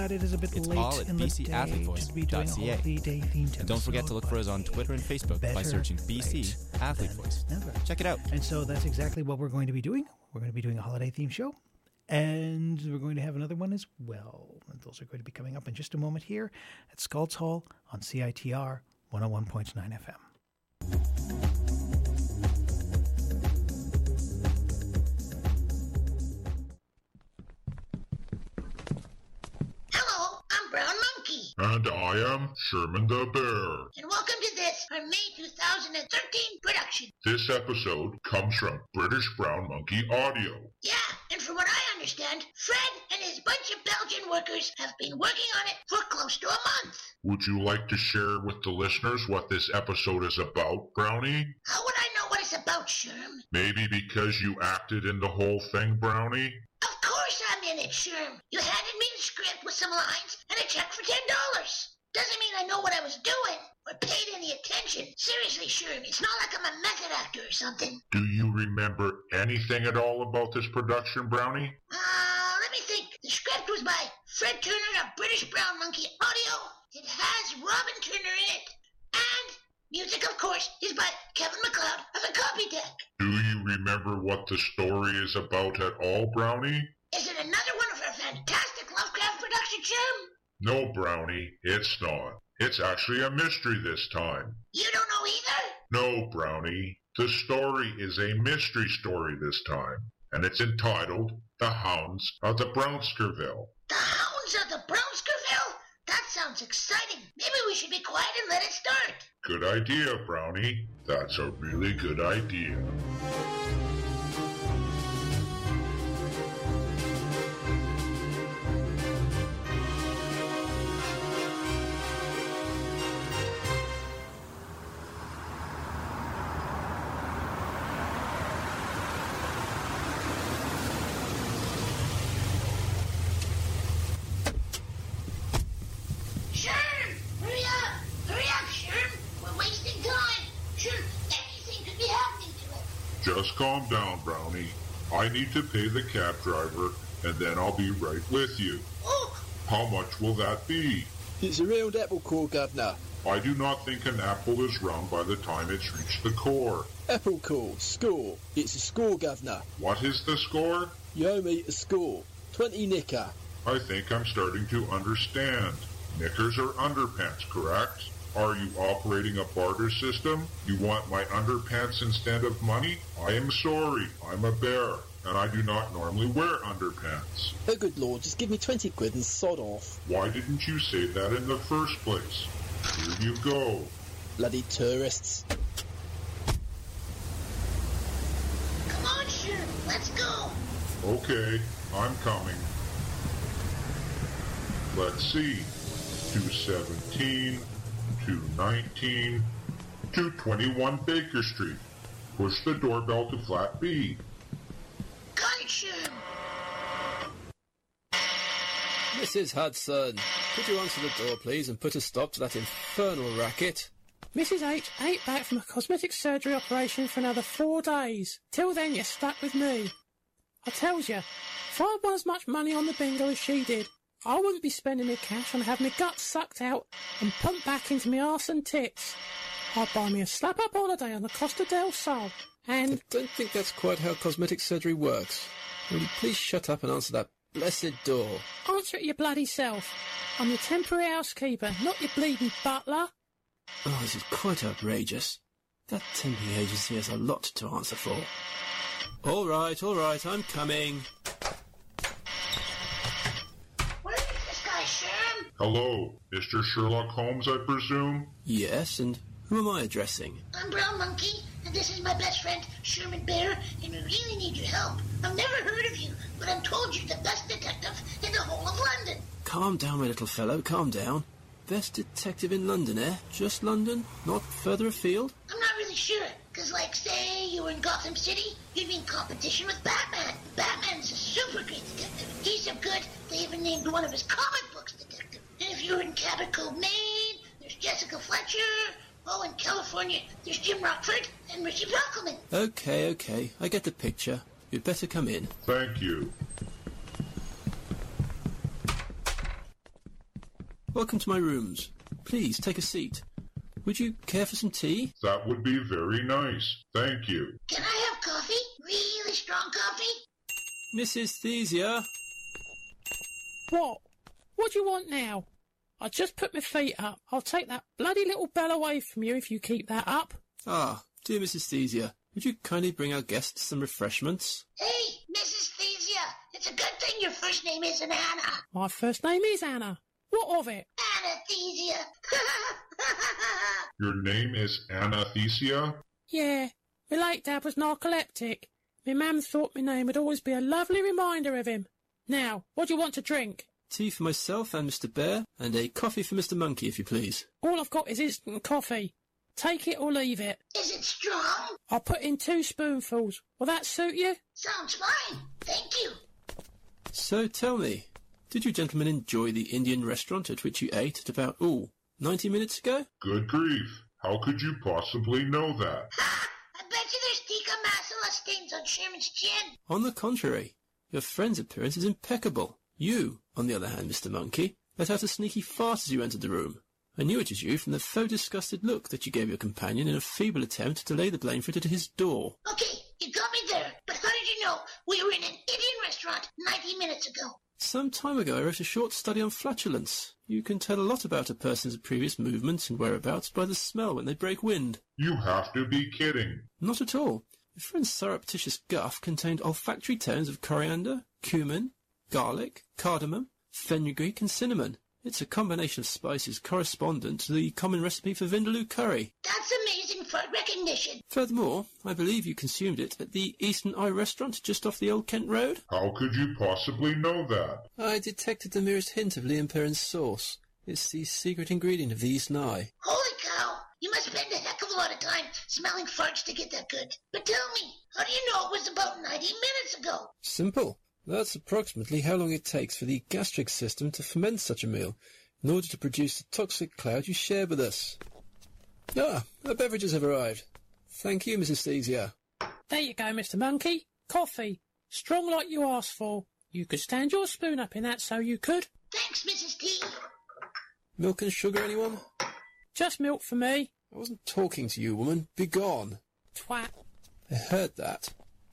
that it is a bit It's late all at in the day to be doing a bcathletevoice.ca. holiday themed And don't forget to look for us on Twitter and Facebook by searching BC Athlete Voice. Never. Check it out. And so that's exactly what we're going to be doing. We're going to be doing a holiday themed show. And we're going to have another one as well. And those are going to be coming up in just a moment here at Scald's Hall on CITR 101.9 FM. Hello, I'm Brown Monkey. And I am Sherman the Bear. And welcome to this, our May 2013 production. This episode comes from British Brown Monkey Audio. Yeah, and from what I understand, Fred and his bunch of Belgian workers have been working on it for close to a month. Would you like to share with the listeners what this episode is about, Brownie? How would I know what it's about, Sherm? Maybe because you acted in the whole thing, Brownie? Of course I'm in it, Sherm. You handed me the script with some lines and a check for $10. Doesn't mean I know what I was doing or paid any attention. Seriously, Sherm, it's not like I'm a method actor or something. Do you remember anything at all about this production, Brownie? Let me think. The script was by Fred Turner of British Brown Monkey Audio. It has Robin Turner in it. And music, of course, is by Kevin MacLeod of the Copy Deck. Do you remember what the story is about at all, Brownie? Is it another one of our fantastic Lovecraft production, Sherm? No, Brownie, it's not. It's actually a mystery this time. You don't know either? No, Brownie. The story is a mystery story this time, and it's entitled The Hounds of the Brownskerville. The Hounds of the Brownskerville? That sounds exciting. Maybe we should be quiet and let it start. Good idea, Brownie. That's a really good idea. Just calm down, Brownie. I need to pay the cab driver, and then I'll be right with you. Oh. How much will that be? It's a round apple core, Governor. I do not think an apple is round by the time it's reached the core. Apple core, score. It's a score, Governor. What is the score? You owe me a score. 20 knicker. I think I'm starting to understand. Knickers are underpants, correct? Are you operating a barter system? You want my underpants instead of money? I am sorry. I'm a bear, and I do not normally wear underpants. Oh, good Lord, just give me 20 quid and sod off. Why didn't you say that in the first place? Here you go. Bloody tourists. Come on, Sherm, let's go. Okay, I'm coming. Let's see. 217... 219, 221 Baker Street. Push the doorbell to flat B. Got it, Sherm. Mrs. Hudson, could you answer the door, please, and put a stop to that infernal racket? Mrs. H ain't back from a cosmetic surgery operation for another 4 days. Till then, you're stuck with me. I tells you, if I won as much money on the bingo as she did, I wouldn't be spending my cash on having my guts sucked out and pumped back into my arse and tits. I'd buy me a slap-up holiday on the Costa del Sol, and... I don't think that's quite how cosmetic surgery works. Will you please shut up and answer that blessed door? Answer it your bloody self. I'm your temporary housekeeper, not your bleeding butler. Oh, this is quite outrageous. That temping agency has a lot to answer for. All right, I'm coming. Hello, Mr. Sherlock Holmes, I presume? Yes, and who am I addressing? I'm Brown Monkey, and this is my best friend, Sherman Bear, and we really need your help. I've never heard of you, but I'm told you're the best detective in the whole of London. Calm down, my little fellow, calm down. Best detective in London, eh? Just London? Not further afield? I'm not really sure, because, like, say you were in Gotham City, you'd be in competition with Batman. Batman's a super great detective. He's so good, they even named one of his comic books detective. And if you're in Cabot Cove, Maine, there's Jessica Fletcher. Oh, in California, there's Jim Rockford and Richie Brockelman. Okay, I get the picture. You'd better come in. Thank you. Welcome to my rooms. Please, take a seat. Would you care for some tea? That would be very nice. Thank you. Can I have coffee? Really strong coffee? Mrs. Thesia? What? What do you want now? I just put my feet up. I'll take that bloody little bell away from you if you keep that up. Ah, dear Mrs. Thesia, would you kindly bring our guests some refreshments? Hey, Mrs. Thesia, it's a good thing your first name isn't Anna. My first name is Anna. What of it? Anathesia. Your name is Anathesia? Yeah, my late dad was narcoleptic. My mam thought my name would always be a lovely reminder of him. Now, what do you want to drink? Tea for myself and Mr. Bear, and a coffee for Mr. Monkey, if you please. All I've got is instant coffee. Take it or leave it. Is it strong? I'll put in 2 spoonfuls. Will that suit you? Sounds fine. Thank you. So tell me, did you gentlemen enjoy the Indian restaurant at which you ate at about, 90 minutes ago? Good grief. How could you possibly know that? Ha! I bet you there's tikka masala stains on Sherman's chin. On the contrary, your friend's appearance is impeccable. You, on the other hand, Mr. Monkey, let out a sneaky fart as you entered the room. I knew it was you from the faux disgusted look that you gave your companion in a feeble attempt to lay the blame for it at his door. Okay, you got me there. But how did you know we were in an Indian restaurant 90 minutes ago? Some time ago I wrote a short study on flatulence. You can tell a lot about a person's previous movements and whereabouts by the smell when they break wind. You have to be kidding. Not at all. Your friend's surreptitious guff contained olfactory tones of coriander, cumin, garlic, cardamom, fenugreek and cinnamon. It's a combination of spices correspondent to the common recipe for Vindaloo curry. That's amazing for recognition. Furthermore, I believe you consumed it at the Eastern Eye restaurant just off the Old Kent Road. How could you possibly know that? I detected the merest hint of Liam Perrin's sauce. It's the secret ingredient of the Eastern Eye. Holy cow! You must spend a heck of a lot of time smelling farts to get that good. But tell me, how do you know it was about 90 minutes ago? Simple. That's approximately how long it takes for the gastric system to ferment such a meal in order to produce the toxic cloud you share with us. Ah, our beverages have arrived. Thank you, Mrs. Thesia. There you go, Mr. Monkey. Coffee. Strong like you asked for. You could stand your spoon up in that, so you could. Thanks, Mrs. T. Milk and sugar, anyone? Just milk for me. I wasn't talking to you, woman. Begone. Twat. I heard that.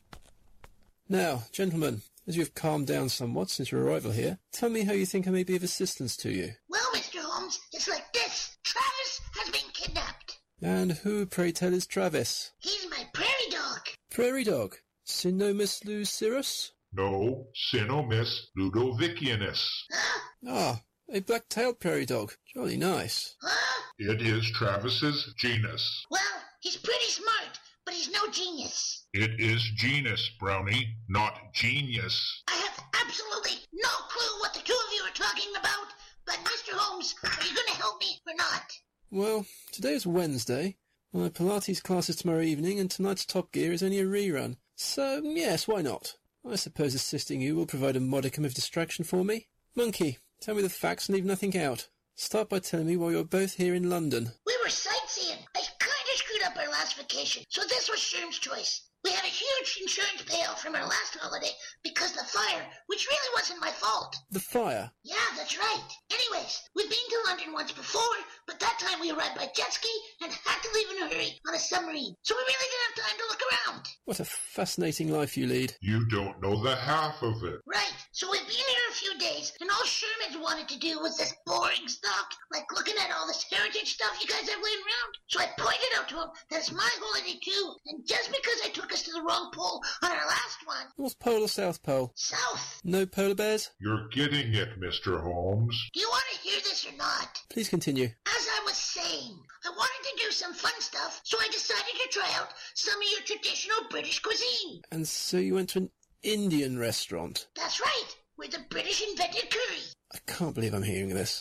Now, gentlemen, as you have calmed down somewhat since your arrival here, tell me how you think I may be of assistance to you. Well, Mr. Holmes, it's like this. Travis has been kidnapped. And who, pray tell, is Travis? He's my prairie dog. Prairie dog? Sinomus lucerus? No, Sinomis ludovicianus. Huh? Ah, a black-tailed prairie dog. Jolly nice. Huh? It is Travis's genus. Well, he's pretty smart, but he's no genius. It is genus, Brownie, not genius. I have absolutely no clue what the two of you are talking about, but Mr. Holmes, are you going to help me or not? Well, today is Wednesday. My Pilates class is tomorrow evening, and tonight's Top Gear is only a rerun. So, yes, why not? I suppose assisting you will provide a modicum of distraction for me. Monkey, tell me the facts and leave nothing out. Start by telling me why you're both here in London. We were sightseeing. I kind of screwed up our last vacation, so this was Sherm's choice. We had a huge insurance payout from our last holiday because the fire, which really wasn't my fault. The fire? Yeah, that's right. Anyways, we've been to London once before, but that time we arrived by jet ski and had to leave in a hurry on a submarine, so we really didn't have time to look around. What a fascinating life you lead. You don't know the half of it. Right, so we've been here a few days, and all Sherman's wanted to do was this boring stuff, like looking at all this heritage stuff you guys have laying around. So I pointed out to him that it's my holiday too, and just because I took us to the wrong pole on our last one. North Pole or South Pole? South. No polar bears? You're getting it, Mr. Holmes. Do you want to hear this or not? Please continue. As I was saying, I wanted to do some fun stuff, so I decided to try out some of your traditional British cuisine. And so you went to an Indian restaurant? That's right, where the British invented curry. I can't believe I'm hearing this.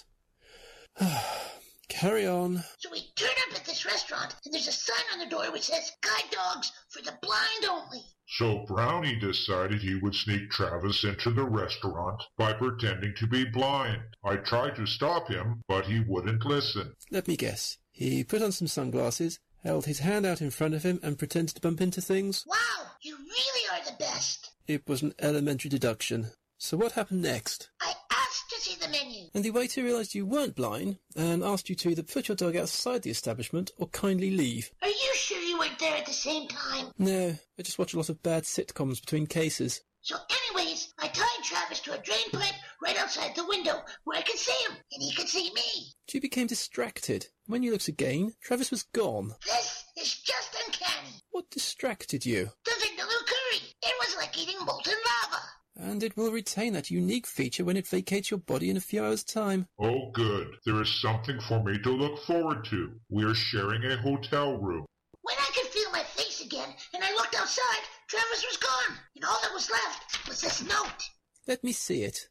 Carry on. So we turn up at this restaurant, and there's a sign on the door which says, "Guide dogs for the blind only." So Brownie decided he would sneak Travis into the restaurant by pretending to be blind. I tried to stop him, but he wouldn't listen. Let me guess. He put on some sunglasses, held his hand out in front of him, and pretended to bump into things? Wow, you really are the best. It was an elementary deduction. So what happened next? I asked to see the menu. and the waiter realised you weren't blind and asked you to either put your dog outside the establishment or kindly leave. Are you sure you weren't there at the same time? No, I just watch a lot of bad sitcoms between cases. So anyways, I tied Travis to a drain pipe right outside the window where I could see him, and he could see me. You became distracted. When you looked again, Travis was gone. This is just uncanny. What distracted you? The Vindaloo curry. It was like eating molten lava. And it will retain that unique feature when it vacates your body in a few hours' time. Oh, good. There is something for me to look forward to. We are sharing a hotel room. When I could feel my face again, and I looked outside, Travis was gone, and all that was left was this note. Let me see it.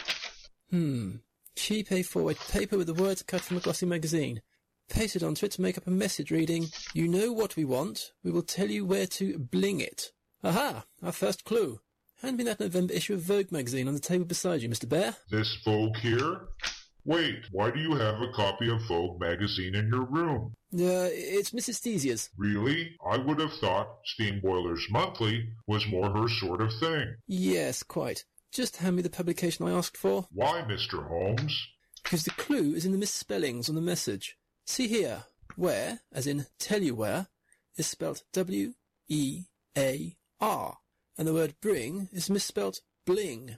Cheap A4 white paper with the words cut from a glossy magazine. Pasted onto it to make up a message reading, "You know what we want. We will tell you where to bling it." Aha! Our first clue. Hand me that November issue of Vogue magazine on the table beside you, Mr. Bear. This Vogue here? Wait, why do you have a copy of Vogue magazine in your room? It's Mrs. Thesia's. Really? I would have thought Steam Boilers Monthly was more her sort of thing. Yes, quite. Just hand me the publication I asked for. Why, Mr. Holmes? Because the clue is in the misspellings on the message. See here, where, as in tell you where, is spelt W-E-A-R, and the word bring is misspelt bling,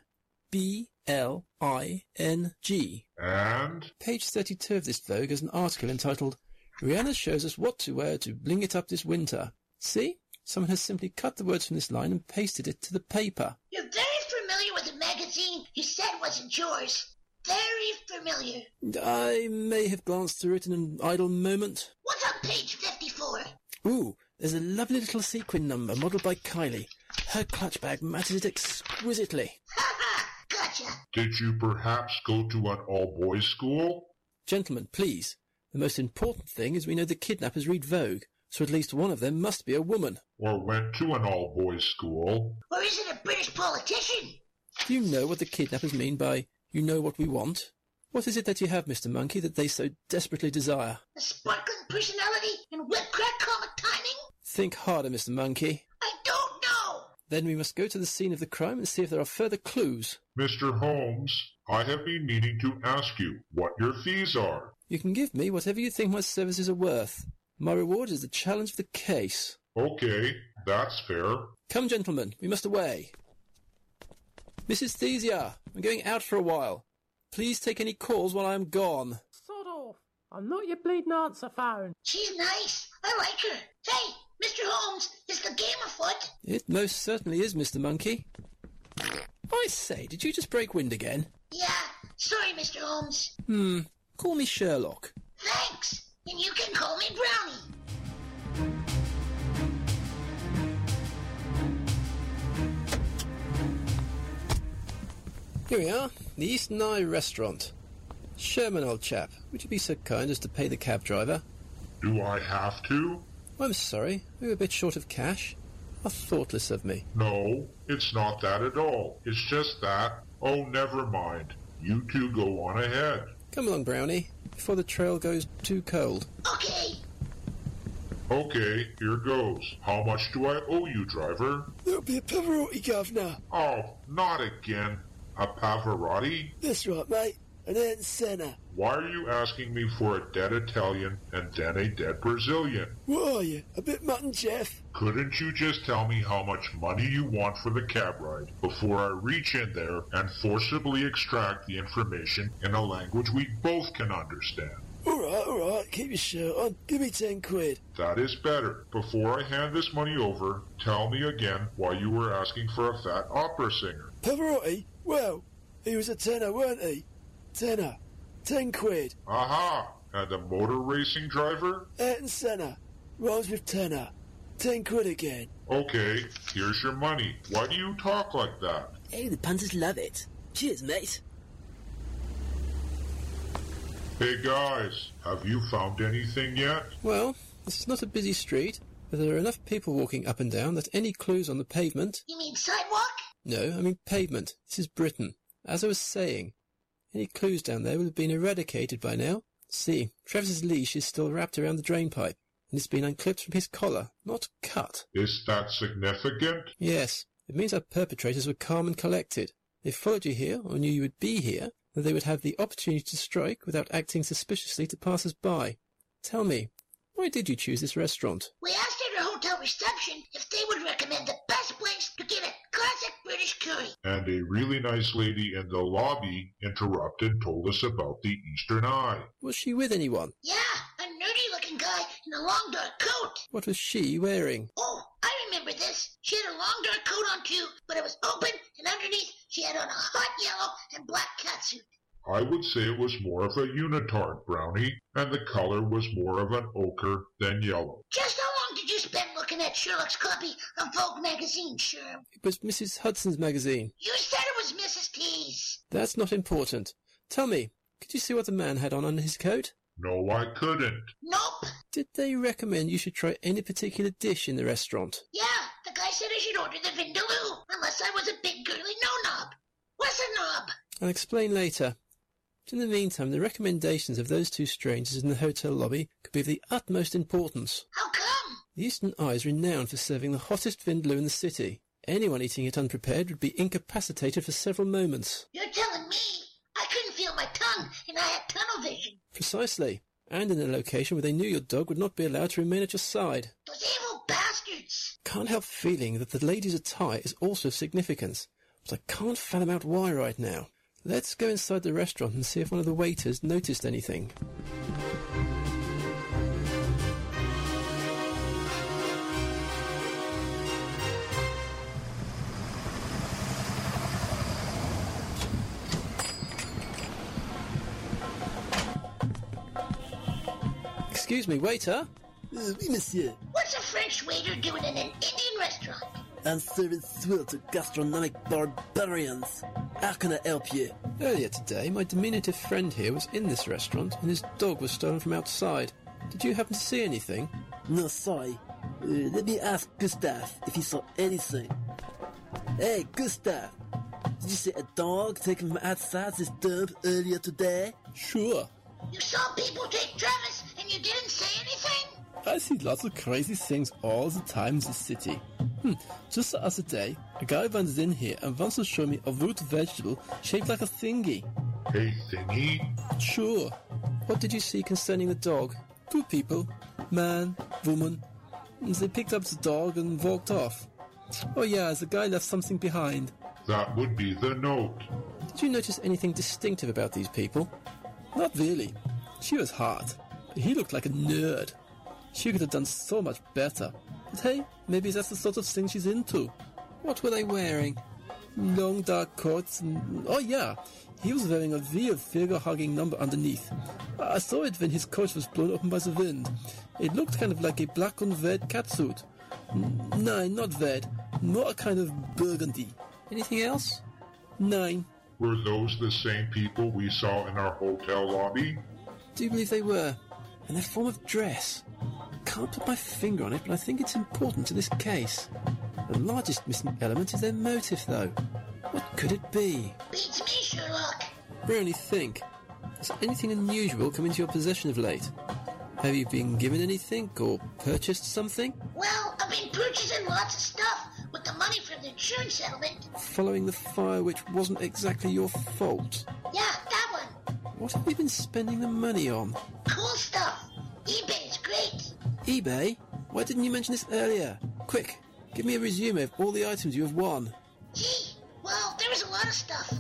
B-L-I-N-G. And? Page 32 of this Vogue has an article entitled, "Rihanna shows us what to wear to bling it up this winter." See? Someone has simply cut the words from this line and pasted it to the paper. You're very familiar with the magazine you said wasn't yours. Very familiar. I may have glanced through it in an idle moment. What's on page 54? Ooh, there's a lovely little sequin number modelled by Kylie. Her clutch bag matches it exquisitely. Ha ha! Gotcha. Did you perhaps go to an all-boys school? Gentlemen, please. The most important thing is we know the kidnappers read Vogue, so at least one of them must be a woman. Or went to an all-boys school? Or is it a British politician? Do you know what the kidnappers mean by, "you know what we want"? What is it that you have, Mr. Monkey, that they so desperately desire? A sparkling personality and whip-crack comic timing? Think harder, Mr. Monkey. I don't know. Then we must go to the scene of the crime and see if there are further clues. Mr. Holmes, I have been meaning to ask you what your fees are. You can give me whatever you think my services are worth. My reward is the challenge of the case. Okay, that's fair. Come, gentlemen, we must away. Mrs. Thesia, I'm going out for a while. Please take any calls while I am gone. Sod off. I'm not your bleeding answer phone. She's nice. I like her. Hey, Mr. Holmes, is the game afoot? It most certainly is, Mr. Monkey. I say, did you just break wind again? Yeah, sorry, Mr. Holmes. Call me Sherlock. Thanks. And you can call me Brownie. Here we are, the Eastern Eye Restaurant. Sherman, old chap, would you be so kind as to pay the cab driver? Do I have to? I'm sorry, we were a bit short of cash. How thoughtless of me. No, it's not that at all. It's just that. Oh, never mind. You two go on ahead. Come along, Brownie, before the trail goes too cold. Okay. Okay, here goes. How much do I owe you, driver? There'll be a Pavarotti, governor. Oh, not again. A Pavarotti? That's right, mate. An Ayrton Senna. Why are you asking me for a dead Italian and then a dead Brazilian? What are you, a bit mutton, Jeff? Couldn't you just tell me how much money you want for the cab ride before I reach in there and forcibly extract the information in a language we both can understand? All right, keep your shirt on. Give me 10 quid. That is better. Before I hand this money over, tell me again why you were asking for a fat opera singer. Pavarotti? Well, he was a tenor, weren't he? Tenor. 10 quid. Aha! And a motor racing driver? Ayrton Senna. Rhymes with tenor. 10 quid again. Okay, here's your money. Why do you talk like that? Hey, the punters love it. Cheers, mate. Hey guys, have you found anything yet? Well, this is not a busy street, but there are enough people walking up and down that any clues on the pavement... You mean sidewalk? No, I mean pavement. This is Britain. As I was saying, any clues down there would have been eradicated by now. See, Travis's leash is still wrapped around the drain pipe, and it's been unclipped from his collar, not cut. Is that significant? Yes, it means our perpetrators were calm and collected. They followed you here, or knew you would be here, that they would have the opportunity to strike without acting suspiciously to passers-by. Tell me, why did you choose this restaurant? We asked at our hotel reception if they would recommend the best place to get a classic British curry. And a really nice lady in the lobby told us about the Eastern Eye. Was she with anyone? Yeah, a nerdy-looking guy in a long dark coat. What was she wearing? Oh, I remember this. She had a long dark coat on too, but it was open, and underneath she had on a hot yellow and black catsuit. I would say it was more of a unitard, Brownie, and the color was more of an ochre than yellow. Just how long did you spend looking at Sherlock's copy of Vogue magazine, Sherm? It was Mrs. Hudson's magazine. You said it was Mrs. T's. That's not important. Tell me, could you see what the man had on under his coat? No, I couldn't. Nope. Did they recommend you should try any particular dish in the restaurant? Yeah, the guy said I should order the vindaloo, unless I was a big girly no-knob. What's a knob? I'll explain later. But in the meantime, the recommendations of those two strangers in the hotel lobby could be of the utmost importance. How come? The Eastern Eye is renowned for serving the hottest vindaloo in the city. Anyone eating it unprepared would be incapacitated for several moments. You're telling me I couldn't feel my tongue and I had tunnel vision? Precisely. And in a location where they knew your dog would not be allowed to remain at your side. Those evil bastards! Can't help feeling that the lady's attire is also of significance, but I can't fathom out why right now. Let's go inside the restaurant and see if one of the waiters noticed anything. Excuse me, waiter? Oui, monsieur. What's a French waiter doing in an Indian restaurant? I'm serving swill to gastronomic barbarians. How can I help you? Earlier today, my diminutive friend here was in this restaurant and his dog was stolen from outside. Did you happen to see anything? No, sorry. Let me ask Gustave if he saw anything. Hey, Gustave. Did you see a dog taken from outside this dump earlier today? Sure. You saw people take Travis and you didn't say anything? I see lots of crazy things all the time in this city. Just the other day, a guy runs in here and wants to show me a root vegetable shaped like a thingy. Hey, thingy? Sure. What did you see concerning the dog? Two people, man, woman. They picked up the dog and walked off. Oh yeah, the guy left something behind. That would be the note. Did you notice anything distinctive about these people? Not really. She was hot, but he looked like a nerd. She could have done so much better. But hey, maybe that's the sort of thing she's into. What were they wearing? Long dark coats and... Oh yeah, he was wearing a weird figure-hugging number underneath. I saw it when his coat was blown open by the wind. It looked kind of like a black and red catsuit. No, not red. More a kind of burgundy. Anything else? 9. Were those the same people we saw in our hotel lobby? Do you believe they were? And their form of dress? Can't put my finger on it, but I think it's important to this case. The largest missing element is their motive, though. What could it be? Beats me, Sherlock. Really think. Has anything unusual come into your possession of late? Have you been given anything or purchased something? Well, I've been purchasing lots of stuff with the money from the insurance settlement. Following the fire which wasn't exactly your fault. Yeah, that one. What have you been spending the money on? Cool stuff. eBay's great. eBay? Why didn't you mention this earlier? Quick, give me a resume of all the items you have won. Gee, well, there was a lot of stuff.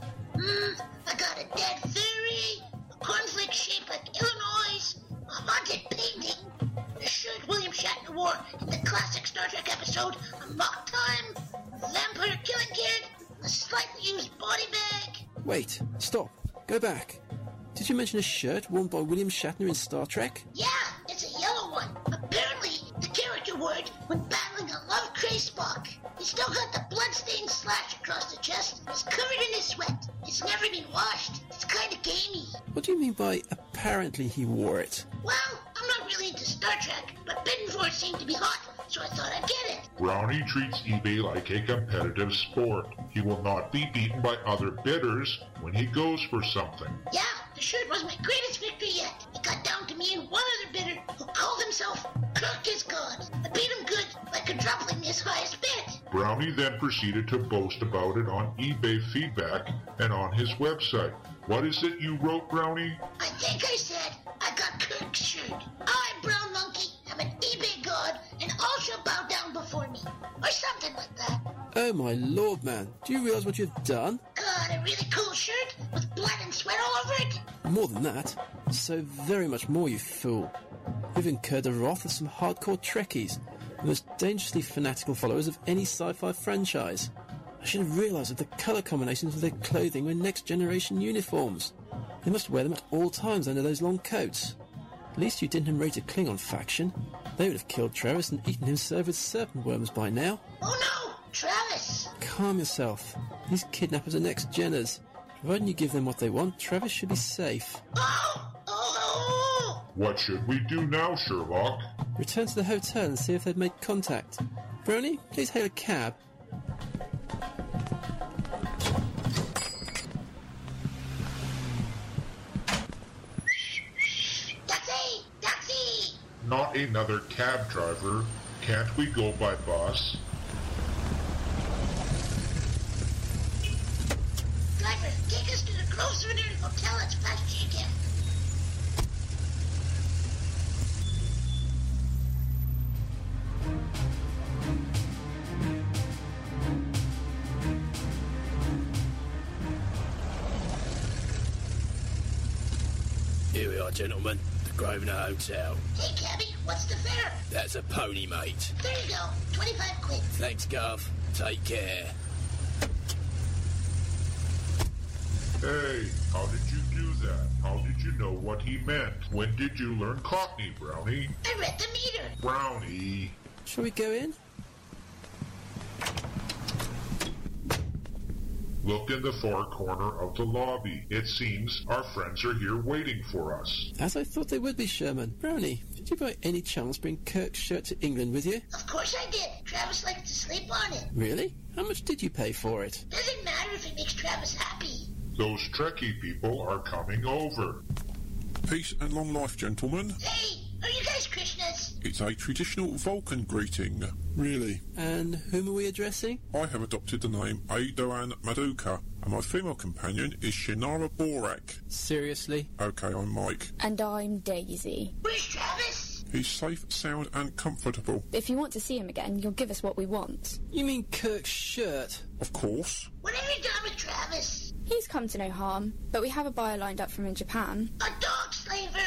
I got a dead fairy, a cornflake shaped like Illinois, a haunted painting, a shirt William Shatner wore in the classic Star Trek episode Amok Time, a vampire killing kid, a slightly used body bag. Wait, stop, go back. Did you mention a shirt worn by William Shatner in Star Trek? Yeah, it's a yellow one. Apparently, the character wore it when battling a love-crazed Spock. He's still got the blood-stained slash across the chest. He's covered in his sweat. It's never been washed. It's kind of gamey. What do you mean by apparently he wore it? Well, I'm not really into Star Trek, but bidding for it seemed to be hot, so I thought I'd get it. Brownie treats eBay like a competitive sport. He will not be beaten by other bidders when he goes for something. Yeah, the shirt was my greatest victory yet. It got down to me and one other bidder who called himself Kirk is God. I beat him good by quadrupling his highest bid. Brownie then proceeded to boast about it on eBay feedback and on his website. What is it you wrote, Brownie? I think I said I got Kirk's shirt. I'm Brown Monkey, I'm an eBay god, and all shall bow down before me. Or something like that. Oh my lord, man. Do you realise what you've done? Got a really cool shirt with blood and sweat all over it? More than that. So very much more, you fool. You've incurred the wrath of some hardcore Trekkies, the most dangerously fanatical followers of any sci-fi franchise. I should have realised that the colour combinations of their clothing were next-generation uniforms. They must wear them at all times under those long coats. At least you didn't raid a Klingon faction. They would have killed Travis and eaten him served with serpent worms by now. Oh no! Travis! Calm yourself. These kidnappers are next-geners. Providing you give them what they want, Travis should be safe. Oh! Oh! What should we do now, Sherlock? Return to the hotel and see if they've made contact. Brownie, please hail a cab. Taxi! Taxi! Not another cab driver. Can't we go by bus? Driver, take us to the Grosvenor Hotel as fast as you can. Here we are, gentlemen. The Grosvenor Hotel. Hey, cabby, what's the fare? That's a pony, mate. There you go, 25 quid. Thanks, Gov. Take care. Hey, how did you do that? How did you know what he meant? When did you learn Cockney, Brownie? I read the meter. Brownie. Shall we go in? Look in the far corner of the lobby. It seems our friends are here waiting for us. As I thought they would be, Sherman. Brownie, did you by any chance bring Kirk's shirt to England with you? Of course I did. Travis likes to sleep on it. Really? How much did you pay for it? Doesn't matter if it makes Travis happy. Those Trekkie people are coming over. Peace and long life, gentlemen. Hey, are you guys Krishnas? It's a traditional Vulcan greeting. Really. And whom are we addressing? I have adopted the name Adoan Maduka, and my female companion is Shinara Borak. Seriously? Okay, I'm Mike. And I'm Daisy. Where's Travis? He's safe, sound and comfortable. If you want to see him again, you'll give us what we want. You mean Kirk's shirt? Of course. What have you done with Travis? He's come to no harm, but we have a buyer lined up from in Japan. A dog slaver?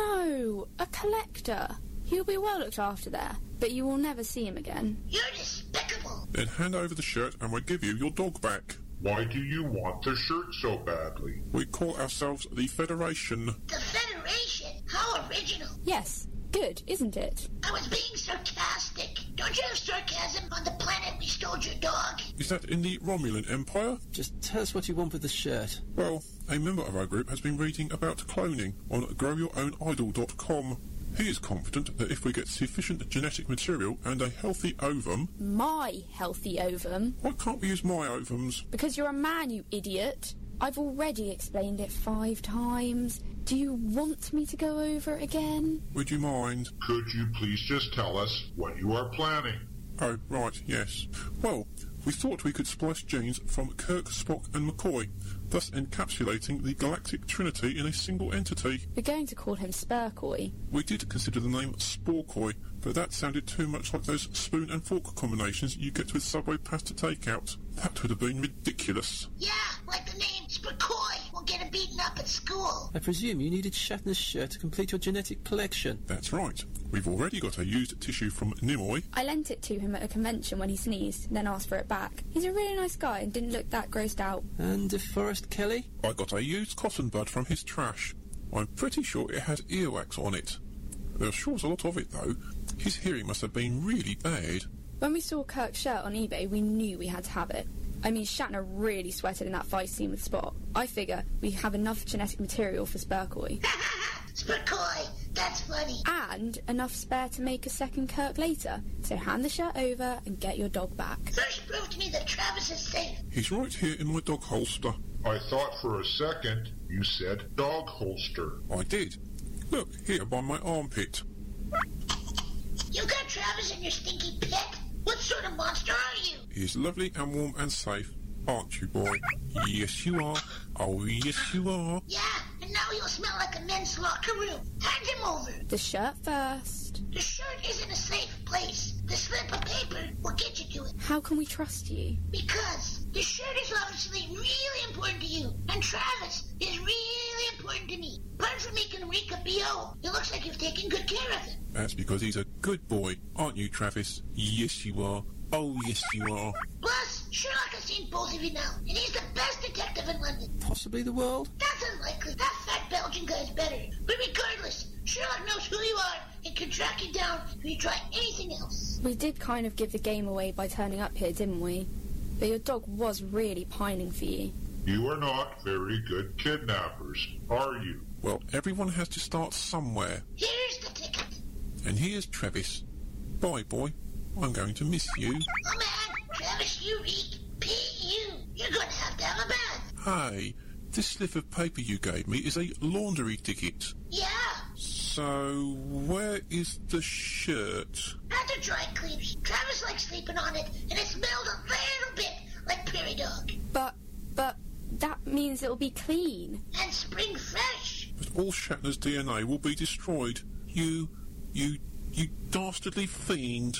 No, a collector. He'll be well looked after there, but you will never see him again. You're despicable. Then hand over the shirt and we'll give you your dog back. Why do you want the shirt so badly? We call ourselves the Federation. The Federation? How original. Yes, good, isn't it? I was being sarcastic. Don't you have sarcasm on the planet we stole your dog? Is that in the Romulan Empire? Just tell us what you want with the shirt. Well, a member of our group has been reading about cloning on growyourownidol.com. He is confident that if we get sufficient genetic material and a healthy ovum... My healthy ovum. Why can't we use my ovums? Because you're a man, you idiot. I've already explained it 5 times. Do you want me to go over it again? Would you mind? Could you please just tell us what you are planning? Oh, right, yes. Well, we thought we could splice genes from Kirk, Spock and McCoy, thus encapsulating the galactic trinity in a single entity. We're going to call him Spurcoy. We did consider the name Sporcoy, but that sounded too much like those spoon and fork combinations you get with Subway pasta takeout. That would have been ridiculous. Yeah, like the name Spurcoy will get him beaten up at school. I presume you needed Shatner's shirt to complete your genetic collection. That's right. We've already got a used tissue from Nimoy. I lent it to him at a convention when he sneezed, then asked for it back. He's a really nice guy and didn't look that grossed out. And DeForest Kelly? I got a used cotton bud from his trash. I'm pretty sure it had earwax on it. There sure was a lot of it, though. His hearing must have been really bad. When we saw Kirk's shirt on eBay, we knew we had to have it. I mean, Shatner really sweated in that fight scene with Spock. I figure we have enough genetic material for Spurcoy. Spurcoy, that's funny. And enough spare to make a second Kirk later. So hand the shirt over and get your dog back. First prove to me that Travis is safe. He's right here in my dog holster. I thought for a second you said dog holster. I did. Look, here by my armpit. You got Travis in your stinky pit? What sort of monster are you? He is lovely and warm and safe. aren't you, boy? Yes, you are. Oh, yes, you are. Yeah, and now you'll smell like a men's locker room. Hand him over. The shirt first. The shirt isn't a safe place. The slip of paper will get you to it. How can we trust you? Because the shirt is obviously really important to you, and Travis is really important to me. Apart from making Rika B.O., it looks like you've taken good care of him. That's because he's a good boy, aren't you, Travis? Yes, you are. Oh, yes, you are. Plus, Sherlock has seen both of you now, and he's the best detective in London. Possibly the world? That's unlikely. That fat Belgian guy's better. But regardless, Sherlock knows who you are and can track you down if you try anything else. We did kind of give the game away by turning up here, didn't we? But your dog was really pining for you. You are not very good kidnappers, are you? Well, everyone has to start somewhere. Here's the ticket. And here's Travis. Bye, boy. I'm going to miss you. Oh, man. Travis, you reek. P.U. You're going to have a bath. Hey, this slip of paper you gave me is a laundry ticket. Yeah. So, where is the shirt? At the dry cleaners. Travis likes sleeping on it, and it smelled a little bit like Prairie Dog. But that means it'll be clean. And spring fresh. But all Shatner's DNA will be destroyed. You dastardly fiend.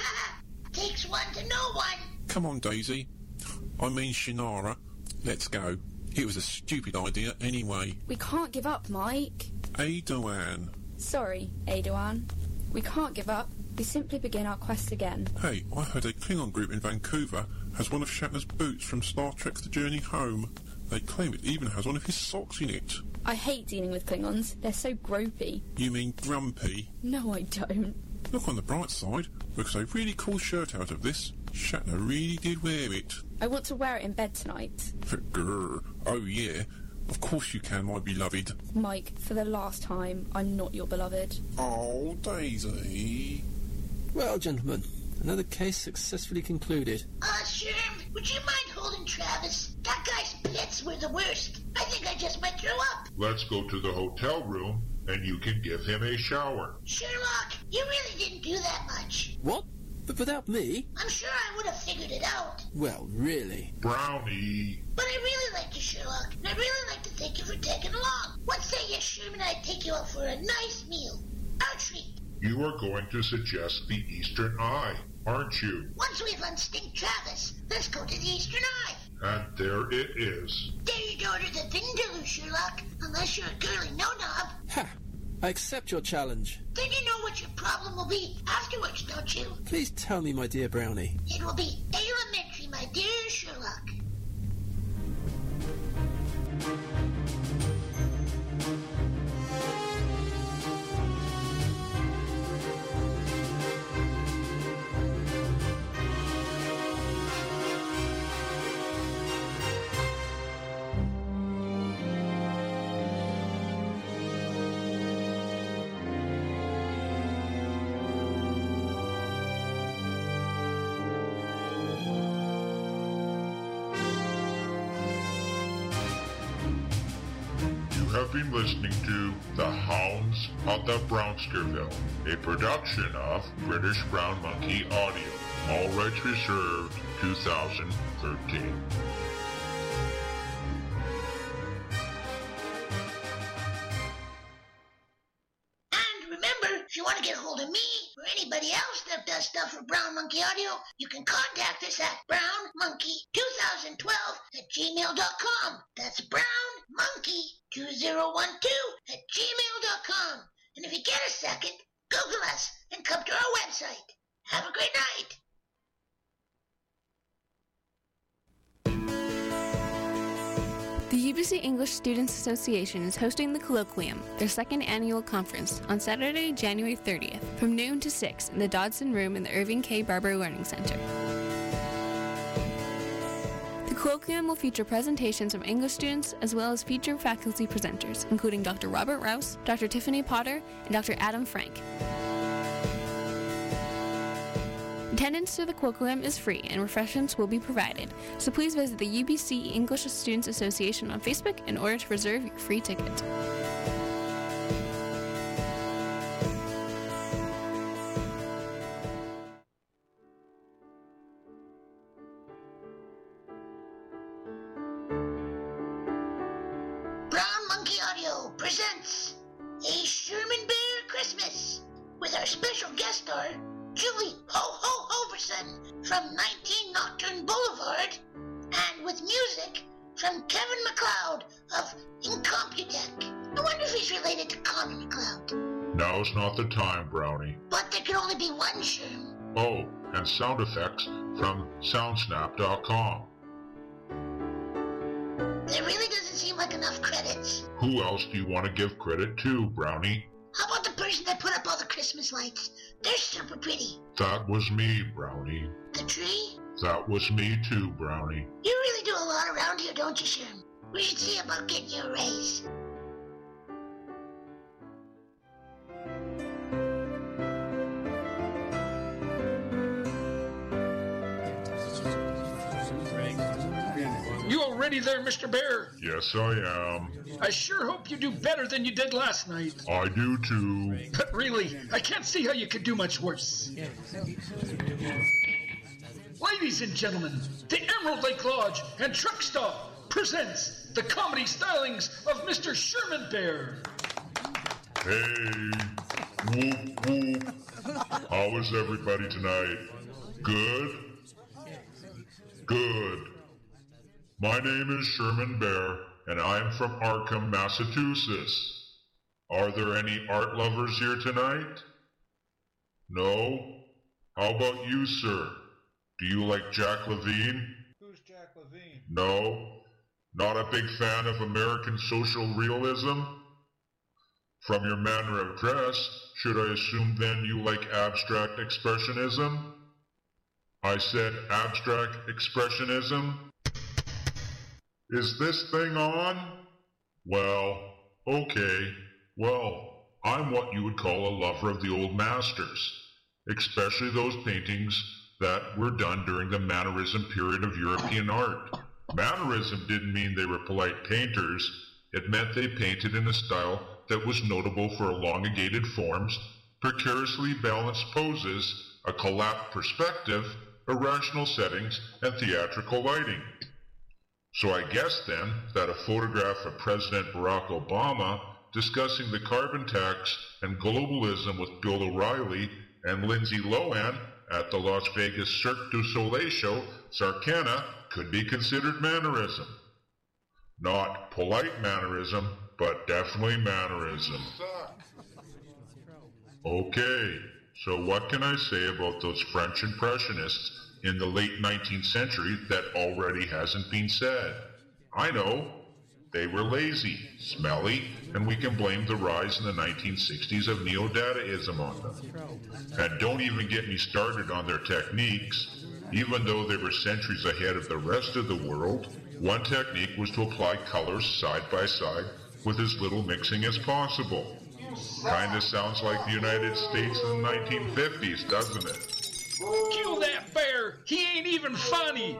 Takes one to know one. Come on, Daisy. I mean Shannara. Let's go. It was a stupid idea anyway. We can't give up, Mike. Adoan. Sorry, Adoan. We can't give up. We simply begin our quest again. Hey, I heard a Klingon group in Vancouver has one of Shatner's boots from Star Trek's The Journey Home. They claim it even has one of his socks in it. I hate dealing with Klingons. They're so gropey. You mean grumpy? No, I don't. Look on the bright side. Because a really cool shirt out of this. Shatner really did wear it. I want to wear it in bed tonight. Grr. Oh, yeah. Of course you can, my beloved. Mike, for the last time, I'm not your beloved. Oh, Daisy. Well, gentlemen, another case successfully concluded. Sherm, would you mind holding Travis? That guy's pits were the worst. I think I just might throw up. Let's go to the hotel room, and you can give him a shower. Sherlock, you really didn't do that much. What? But without me? I'm sure I would have figured it out. Well, really? Brownie. But I really like you, Sherlock, and I really like to thank you for tagging along. What say you, Sherm and I take you out for a nice meal? Our treat. You are going to suggest the Eastern Eye, aren't you? Once we've unstinked Travis, let's go to the Eastern Eye. And there it is. There you order the thing to do, Sherlock, unless you're a girly no-knob. Ha! I accept your challenge. Then you know what your problem will be afterwards, don't you? Please tell me, my dear Brownie. It will be elementary, my dear Sherlock. Have been listening to The Hounds of the Brownsterville, a production of British Brown Monkey Audio. All rights reserved, 2013. And remember, if you want to get a hold of me or anybody else that does stuff for Brown Monkey Audio, you can contact us at brownmonkey2012@gmail.com. That's brownmonkey2012@gmail.com. And if you get a second, Google us and come to our website. Have a great night. The UBC English Students Association is hosting the Colloquium, their second annual conference, on Saturday, January 30th, from noon to 6 in the Dodson Room in the Irving K. Barber Learning Center. The Colloquium will feature presentations from English students as well as featured faculty presenters, including Dr. Robert Rouse, Dr. Tiffany Potter, and Dr. Adam Frank. Attendance to the Colloquium is free and refreshments will be provided, so please visit the UBC English Students Association on Facebook in order to reserve your free ticket. Monkey Audio presents a Sherman Bear Christmas with our special guest star, Julie Hoverson from 19 Nocturne Boulevard, and with music from Kevin MacLeod of Incompetech. I wonder if he's related to Connor MacLeod. Now's not the time, Brownie. But there can only be one Sherm. Oh, and sound effects from soundsnap.com. There really doesn't seem like enough credits. Who else do you want to give credit to, Brownie? How about the person that put up all the Christmas lights? They're super pretty. That was me, Brownie. The tree? That was me too, Brownie. You really do a lot around here, don't you, Sherm? We should see about getting you a raise. You already there, Mr. Bear? Yes, I am. I sure hope you do better than you did last night. I do too. But really, I can't see how you could do much worse. Ladies and gentlemen, the Emerald Lake Lodge and Truck Stop presents the comedy stylings of Mr. Sherman Bear. Hey, whoop whoop. How is everybody tonight? Good? Good. My name is Sherman Bear, and I am from Arkham, Massachusetts. Are there any art lovers here tonight? No? How about you, sir? Do you like Jack Levine? Who's Jack Levine? No? Not a big fan of American social realism? From your manner of dress, should I assume then you like abstract expressionism? I said abstract expressionism? Is this thing on? Well, okay. Well, I'm what you would call a lover of the old masters, especially those paintings that were done during the Mannerism period of European art. Mannerism didn't mean they were polite painters. It meant they painted in a style that was notable for elongated forms, precariously balanced poses, a collapsed perspective, irrational settings, and theatrical lighting. So I guess then that a photograph of President Barack Obama discussing the carbon tax and globalism with Bill O'Reilly and Lindsay Lohan at the Las Vegas Cirque du Soleil show, Sarcana, could be considered mannerism. Not polite mannerism, but definitely mannerism. Okay, so what can I say about those French Impressionists in the late 19th century that already hasn't been said? I know. They were lazy, smelly, and we can blame the rise in the 1960s of neo-Dadaism on them. And don't even get me started on their techniques. Even though they were centuries ahead of the rest of the world, one technique was to apply colors side by side with as little mixing as possible. Kinda sounds like the United States in the 1950s, doesn't it? Kill that bear! He ain't even funny!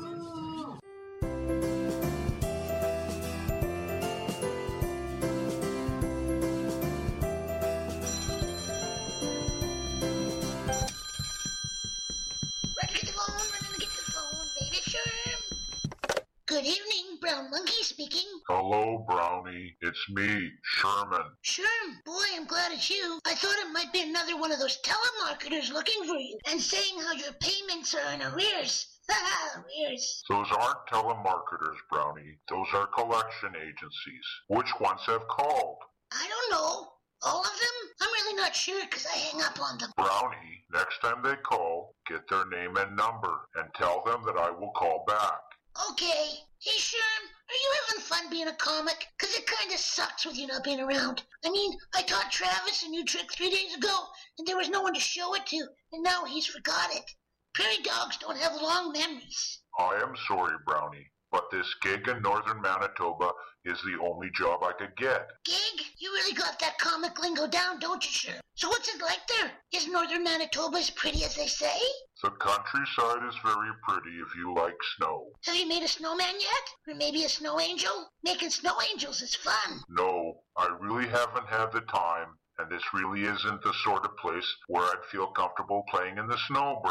Good evening, Brown Monkey speaking. Hello, Brownie. It's me, Sherman. Sherm, boy, I'm glad it's you. I thought it might be another one of those telemarketers looking for you and saying how your payments are in arrears. Haha, arrears. Those aren't telemarketers, Brownie. Those are collection agencies. Which ones have called? I don't know. All of them? I'm really not sure because I hang up on them. Brownie, next time they call, get their name and number and tell them that I will call back. Okay. Hey, Sherm, are you having fun being a comic? Because it kind of sucks with you not being around. I mean, I taught Travis a new trick 3 days ago, and there was no one to show it to, and now he's forgot it. Prairie dogs don't have long memories. I am sorry, Brownie, but this gig in northern Manitoba is the only job I could get. Gig? You really got that comic lingo down, don't you, Sherm? So what's it like there? Is northern Manitoba as pretty as they say? The countryside is very pretty if you like snow. Have you made a snowman yet? Or maybe a snow angel? Making snow angels is fun. No, I really haven't had the time, and this really isn't the sort of place where I'd feel comfortable playing in the snow, Brownie.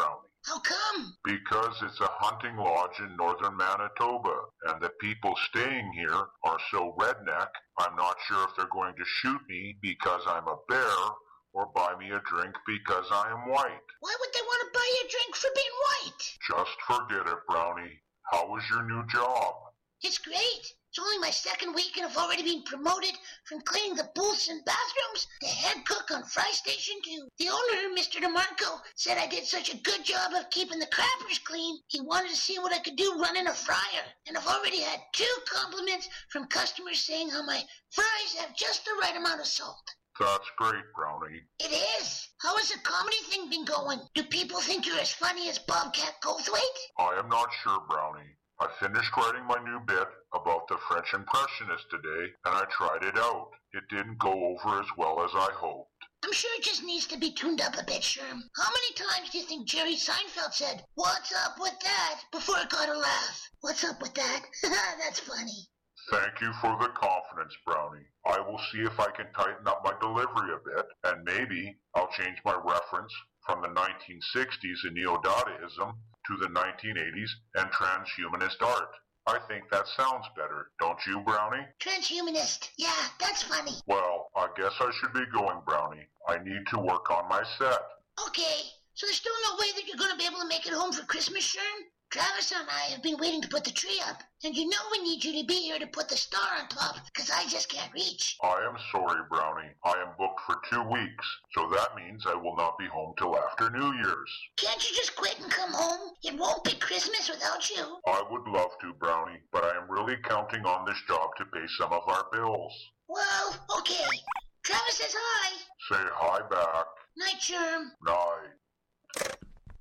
How come? Because it's a hunting lodge in northern Manitoba, and the people staying here are so redneck, I'm not sure if they're going to shoot me because I'm a bear or buy me a drink because I am white. Why would they want to buy you a drink for being white? Just forget it, Brownie. How was your new job? It's great. It's only my second week and I've already been promoted from cleaning the booths and bathrooms to head cook on Fry Station 2. The owner, Mr. DeMarco, said I did such a good job of keeping the crappers clean, he wanted to see what I could do running a fryer. And I've already had 2 compliments from customers saying how my fries have just the right amount of salt. That's great, Brownie. It is. How has the comedy thing been going? Do people think you're as funny as Bobcat Goldthwait? I am not sure, Brownie. I finished writing my new bit about the French Impressionists today, and I tried it out. It didn't go over as well as I hoped. I'm sure it just needs to be tuned up a bit, Sherm. How many times do you think Jerry Seinfeld said, "What's up with that?" before it got a laugh? What's up with that? That's funny. Thank you for the confidence, Brownie. I will see if I can tighten up my delivery a bit, and maybe I'll change my reference from the 1960s and neo-Dadaism to the 1980s and transhumanist art. I think that sounds better, don't you, Brownie? Transhumanist. Yeah, that's funny. Well, I guess I should be going, Brownie. I need to work on my set. Okay, so there's still no way that you're going to be able to make it home for Christmas, Sherm? Travis and I have been waiting to put the tree up, and you know we need you to be here to put the star on top, because I just can't reach. I am sorry, Brownie. I am booked for 2 weeks, so that means I will not be home till after New Year's. Can't you just quit and come home? It won't be Christmas without you. I would love to, Brownie, but I am really counting on this job to pay some of our bills. Well, okay. Travis says hi. Say hi back. Night, Sherm. Night.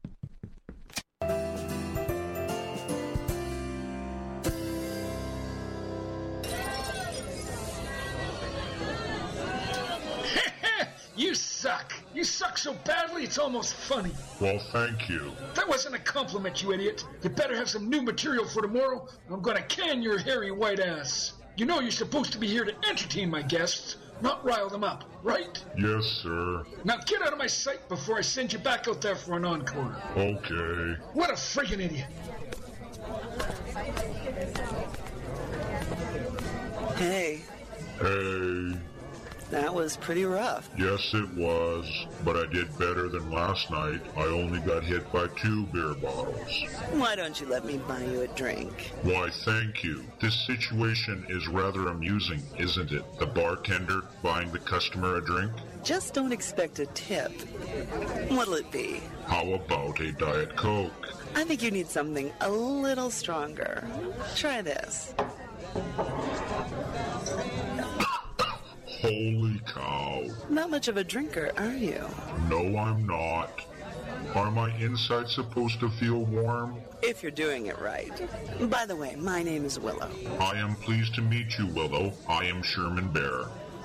You suck. You suck so badly it's almost funny. Well, thank you. That wasn't a compliment, you idiot. You better have some new material for tomorrow, or I'm gonna can your hairy white ass. You know you're supposed to be here to entertain my guests, not rile them up, right? Yes, sir. Now get out of my sight before I send you back out there for an encore. Okay. What a friggin' idiot. Hey. Hey. That was pretty rough. Yes, it was, but I did better than last night. I only got hit by 2 beer bottles. Why don't you let me buy you a drink? Why, thank you. This situation is rather amusing, isn't it? The bartender buying the customer a drink? Just don't expect a tip. What'll it be? How about a Diet Coke? I think you need something a little stronger. Try this. Holy cow. Not much of a drinker, are you? No, I'm not. Are my insides supposed to feel warm? If you're doing it right. By the way, my name is Willow. I am pleased to meet you, Willow. I am Sherman Bear.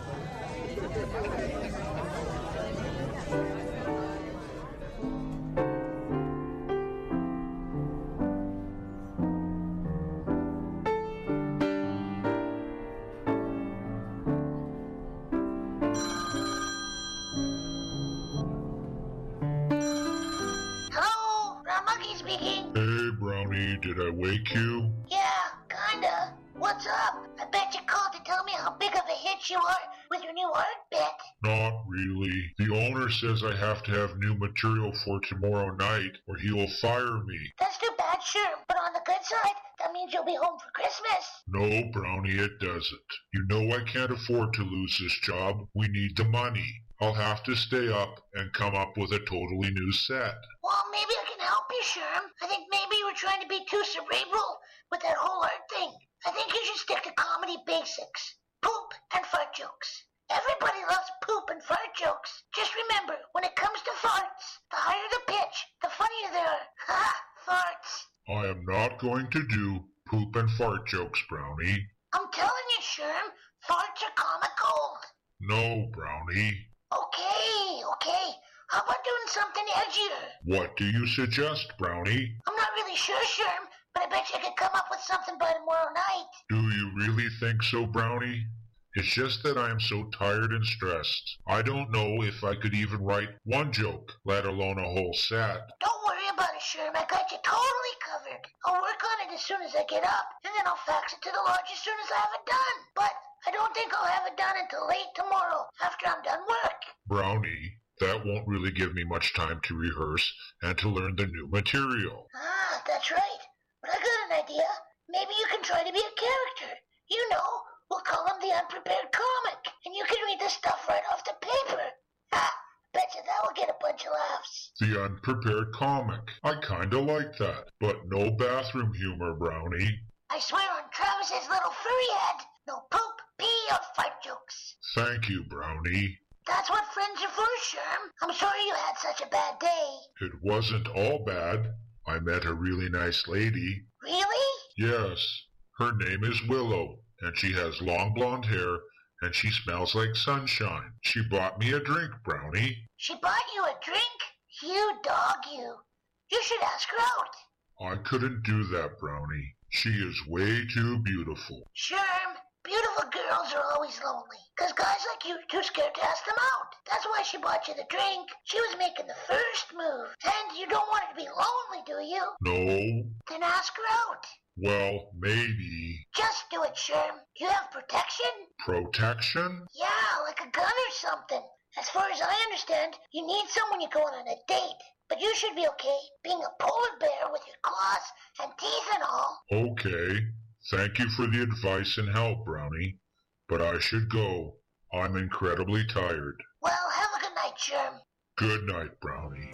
Did I wake you? Yeah, kinda. What's up? I bet you called to tell me how big of a hit you are with your new art bit. Not really. The owner says I have to have new material for tomorrow night or he will fire me. That's too bad, sure. But on the good side, that means you'll be home for Christmas. No, Brownie, it doesn't. You know I can't afford to lose this job. We need the money. I'll have to stay up and come up with a totally new set. Well, maybe I can help you, Sherm. I think maybe you were trying to be too cerebral with that whole art thing. I think you should stick to comedy basics. Poop and fart jokes. Everybody loves poop and fart jokes. Just remember, when it comes to farts, the higher the pitch, the funnier they are. Ha! Farts. I am not going to do poop and fart jokes, Brownie. I'm telling you, Sherm, farts are common cold. No, Brownie. Okay. How about doing something edgier? What do you suggest, Brownie? I'm not really sure, Sherm, but I bet you I could come up with something by tomorrow night. Do you really think so, Brownie? It's just that I am so tired and stressed. I don't know if I could even write one joke, let alone a whole set. Don't worry about it, Sherm. I got you totally covered. I'll work on it as soon as I get up, and then I'll fax it to the lodge as soon as I have it done. But I don't think I'll have it done until late tomorrow, after I'm done work. Brownie, that won't really give me much time to rehearse and to learn the new material. Ah, that's right. But I got an idea. Maybe you can try to be a character. You know, we'll call him the Unprepared Comic, and you can read the stuff right off the paper. Ha! Betcha that will get a bunch of laughs. The Unprepared Comic. I kinda like that. But no bathroom humor, Brownie. I swear on Travis's little furry head, no poop, pee, or fart jokes. Thank you, Brownie. That's what friends are for, Sherm. I'm sorry you had such a bad day. It wasn't all bad. I met a really nice lady. Really? Yes. Her name is Willow, and she has long blonde hair, and she smells like sunshine. She bought me a drink, Brownie. She bought you a drink? You dog, you. You should ask her out. I couldn't do that, Brownie. She is way too beautiful. Sherm, beautiful girls are always lonely, 'cause guys like you are too scared to ask them out. That's why she bought you the drink. She was making the first move. And you don't want her to be lonely, do you? No. Then ask her out. Well, maybe. Just do it, Sherm. You have protection? Protection? Yeah, like a gun or something. As far as I understand, you need someone you're going on a date. But you should be okay being a polar bear with your claws and teeth and all. Okay. Thank you for the advice and help, Brownie. But I should go. I'm incredibly tired. Well, have a good night, Sherm. Good night, Brownie.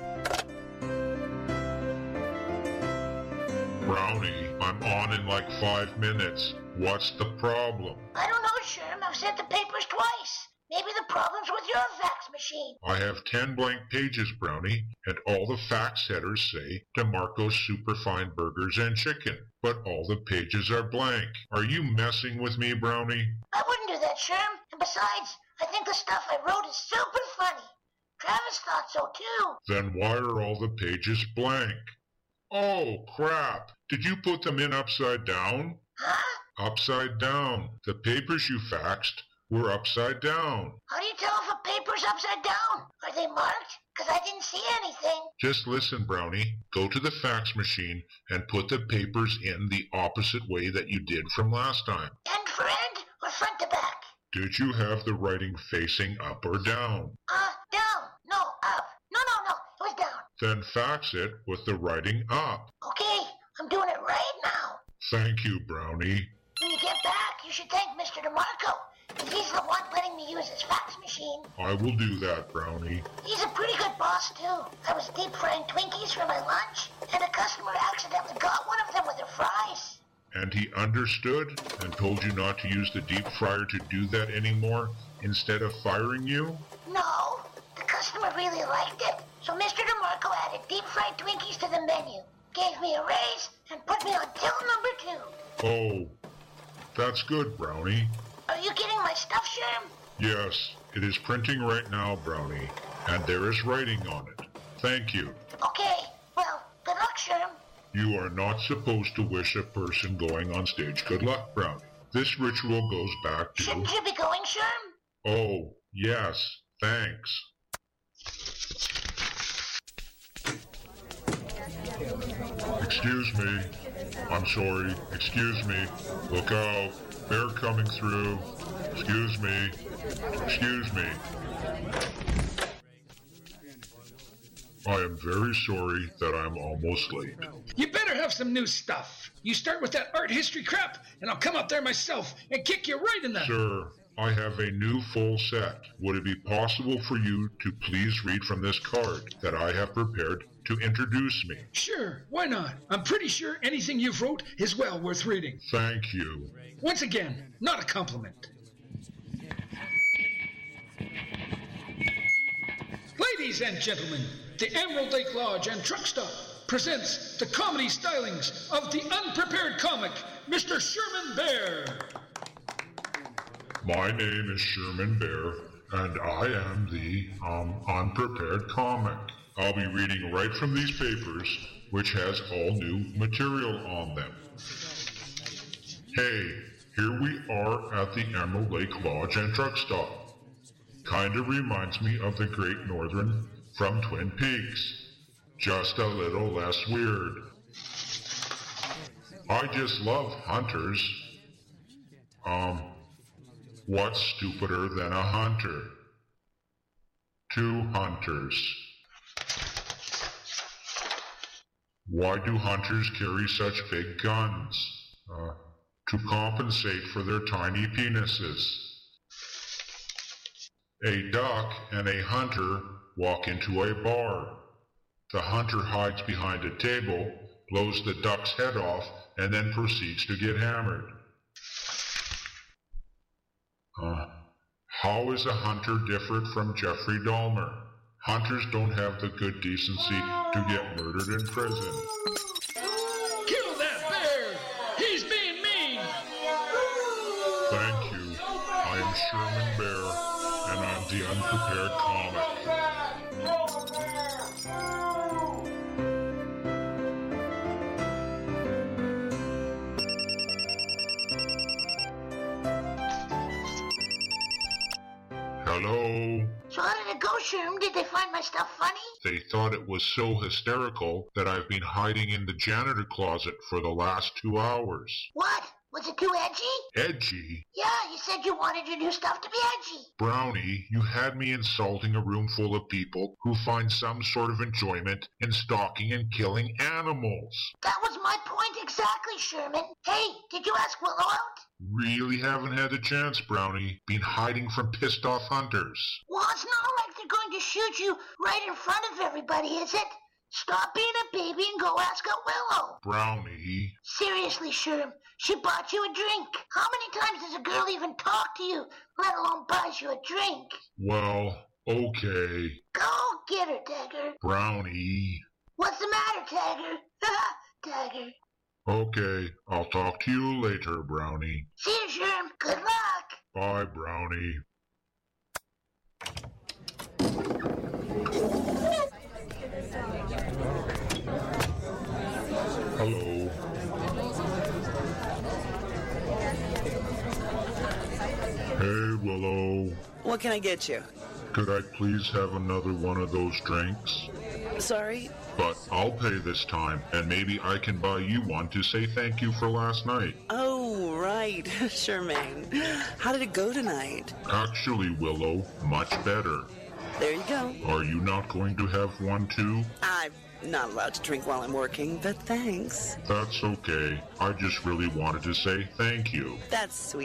Brownie, I'm on in like 5 minutes. What's the problem? I don't know, Sherm. I've sent the papers twice. Maybe the problem's with your fax machine. I have 10 blank pages, Brownie, and all the fax headers say DeMarco's Superfine Burgers and Chicken. But all the pages are blank. Are you messing with me, Brownie? I wouldn't do that, Sherm. And besides, I think the stuff I wrote is super funny. Travis thought so, too. Then why are all the pages blank? Oh, crap. Did you put them in upside down? Huh? Upside down. The papers you faxed were upside down. How do you tell if a paper's upside down? Are they marked? 'Cause I didn't see anything. Just listen, Brownie. Go to the fax machine and put the papers in the opposite way that you did from last time. End for end or front to back? Did you have the writing facing up or down? Down. No, up. No, it was down. Then fax it with the writing up. Okay, I'm doing it right now. Thank you, Brownie. When you get back, you should thank Mr. DeMarco. He's the one letting me use his fax machine. I will do that, Brownie. He's a pretty good boss, too. I was deep frying Twinkies for my lunch, and a customer accidentally got one of them with her fries. And he understood and told you not to use the deep fryer to do that anymore instead of firing you? No, the customer really liked it. So Mr. DeMarco added deep fried Twinkies to the menu, gave me a raise, and put me on till number 2. Oh, that's good, Brownie. Are you getting my stuff, Sherm? Yes, it is printing right now, Brownie, and there is writing on it. Thank you. Okay, well, good luck, Sherm. You are not supposed to wish a person going on stage good luck, Brownie. This ritual goes back to... Shouldn't you be going, Sherm? Oh, yes, thanks. Excuse me. I'm sorry. Excuse me. Look out. Bear coming through. Excuse me. Excuse me. I am very sorry that I'm almost late. You better have some new stuff. You start with that art history crap, and I'll come up there myself and kick you right in the... Sir, I have a new full set. Would it be possible for you to please read from this card that I have prepared to introduce me? Sure, why not? I'm pretty sure anything you've wrote is well worth reading. Thank you. Once again, not a compliment. Ladies and gentlemen, the Emerald Lake Lodge and Truck Stop presents the comedy stylings of the unprepared comic, Mr. Sherman Bear. My name is Sherman Bear, and I am the unprepared comic. I'll be reading right from these papers, which has all new material on them. Hey, here we are at the Emerald Lake Lodge and Truck Stop. Kinda reminds me of the Great Northern from Twin Peaks. just a little less weird. I just love hunters. What's stupider than a hunter? Two hunters. Why do hunters carry such big guns? To compensate for their tiny penises. A duck and a hunter walk into a bar. The hunter hides behind a table, blows the duck's head off, and then proceeds to get hammered. How is a hunter different from Jeffrey Dahmer? Hunters don't have the good decency to get murdered in prison. Kill that bear! He's being mean! Thank you. I am Sherman Bear, and I'm the Unprepared Comic. Hello? So how did it go, Sherm? Did they find my stuff funny? They thought it was so hysterical that I've been hiding in the janitor closet for the last 2 hours. What? Was it too edgy? Edgy? Yeah, you said you wanted your new stuff to be edgy. Brownie, you had me insulting a room full of people who find some sort of enjoyment in stalking and killing animals. That was my point exactly, Sherman. Hey, did you ask Willow out? Really haven't had a chance, Brownie. Been hiding from pissed off hunters. Well, it's not like they're going to shoot you right in front of everybody, is it? Stop being a baby and go ask out Willow. Brownie. Seriously, Sherm, she bought you a drink. How many times does a girl even talk to you, let alone buys you a drink? Well, okay. Go get her, Tagger. Brownie. What's the matter, Tagger? Tagger. Okay, I'll talk to you later, Brownie. See you, Sherm. Good luck. Bye, Brownie. Hello. Hey, Willow. What can I get you? Could I please have another one of those drinks? Sorry? But I'll pay this time, and maybe I can buy you one to say thank you for last night. Oh, right. Charmaine. How did it go tonight? Actually, Willow, much better. There you go. Are you not going to have one too? I'm not allowed to drink while I'm working, but thanks. That's okay. I just really wanted to say thank you. That's sweet.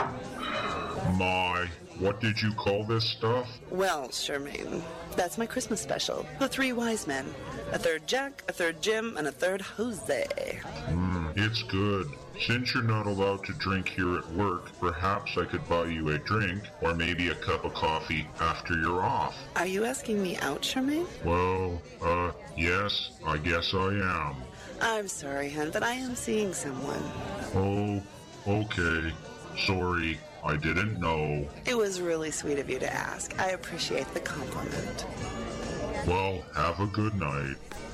My, what did you call this stuff? Well, Charmaine, that's my Christmas special. The Three Wise Men. A third Jack, a third Jim, and a third Jose. It's good. Since you're not allowed to drink here at work, perhaps I could buy you a drink, or maybe a cup of coffee after you're off. Are you asking me out, Charmaine? Well, yes, I guess I am. I'm sorry, hon, but I am seeing someone. Oh, okay. Sorry, I didn't know. It was really sweet of you to ask. I appreciate the compliment. Well, have a good night.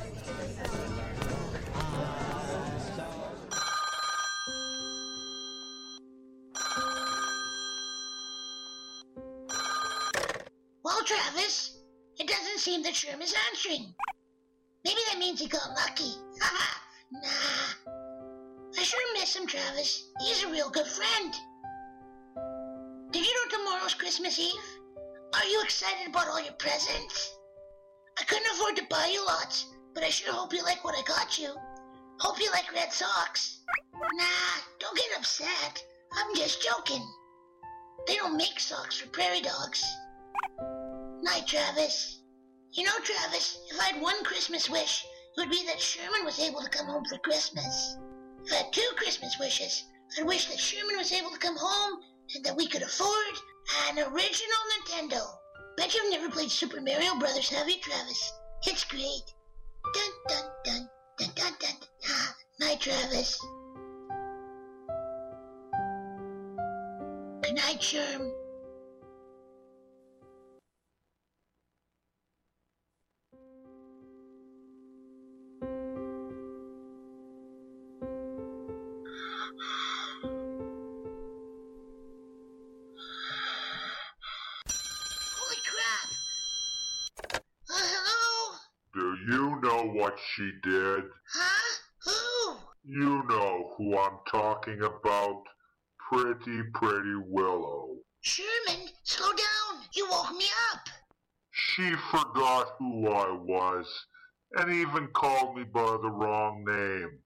Well, Travis, it doesn't seem that Sherm is answering. Maybe that means he got lucky. Nah. I sure miss him, Travis. He's a real good friend. Did you know tomorrow's Christmas Eve? Are you excited about all your presents? I couldn't afford to buy you lots, but I sure hope you like what I got you. Hope you like red socks. Nah, don't get upset. I'm just joking. They don't make socks for prairie dogs. Night, Travis. You know, Travis, if I had one Christmas wish, it would be that Sherman was able to come home for Christmas. If I had two Christmas wishes, I'd wish that Sherman was able to come home and that we could afford an original Nintendo. Bet you've never played Super Mario Brothers, have you, Travis? It's great. Dun dun dun dun dun dun. Ah, night, Travis. Good night, Sherm. Do you know know what she did? Huh? Who? You know who I'm talking about. Pretty Willow. Sherman, slow down. You woke me up. She forgot who I was, and even called me by the wrong name.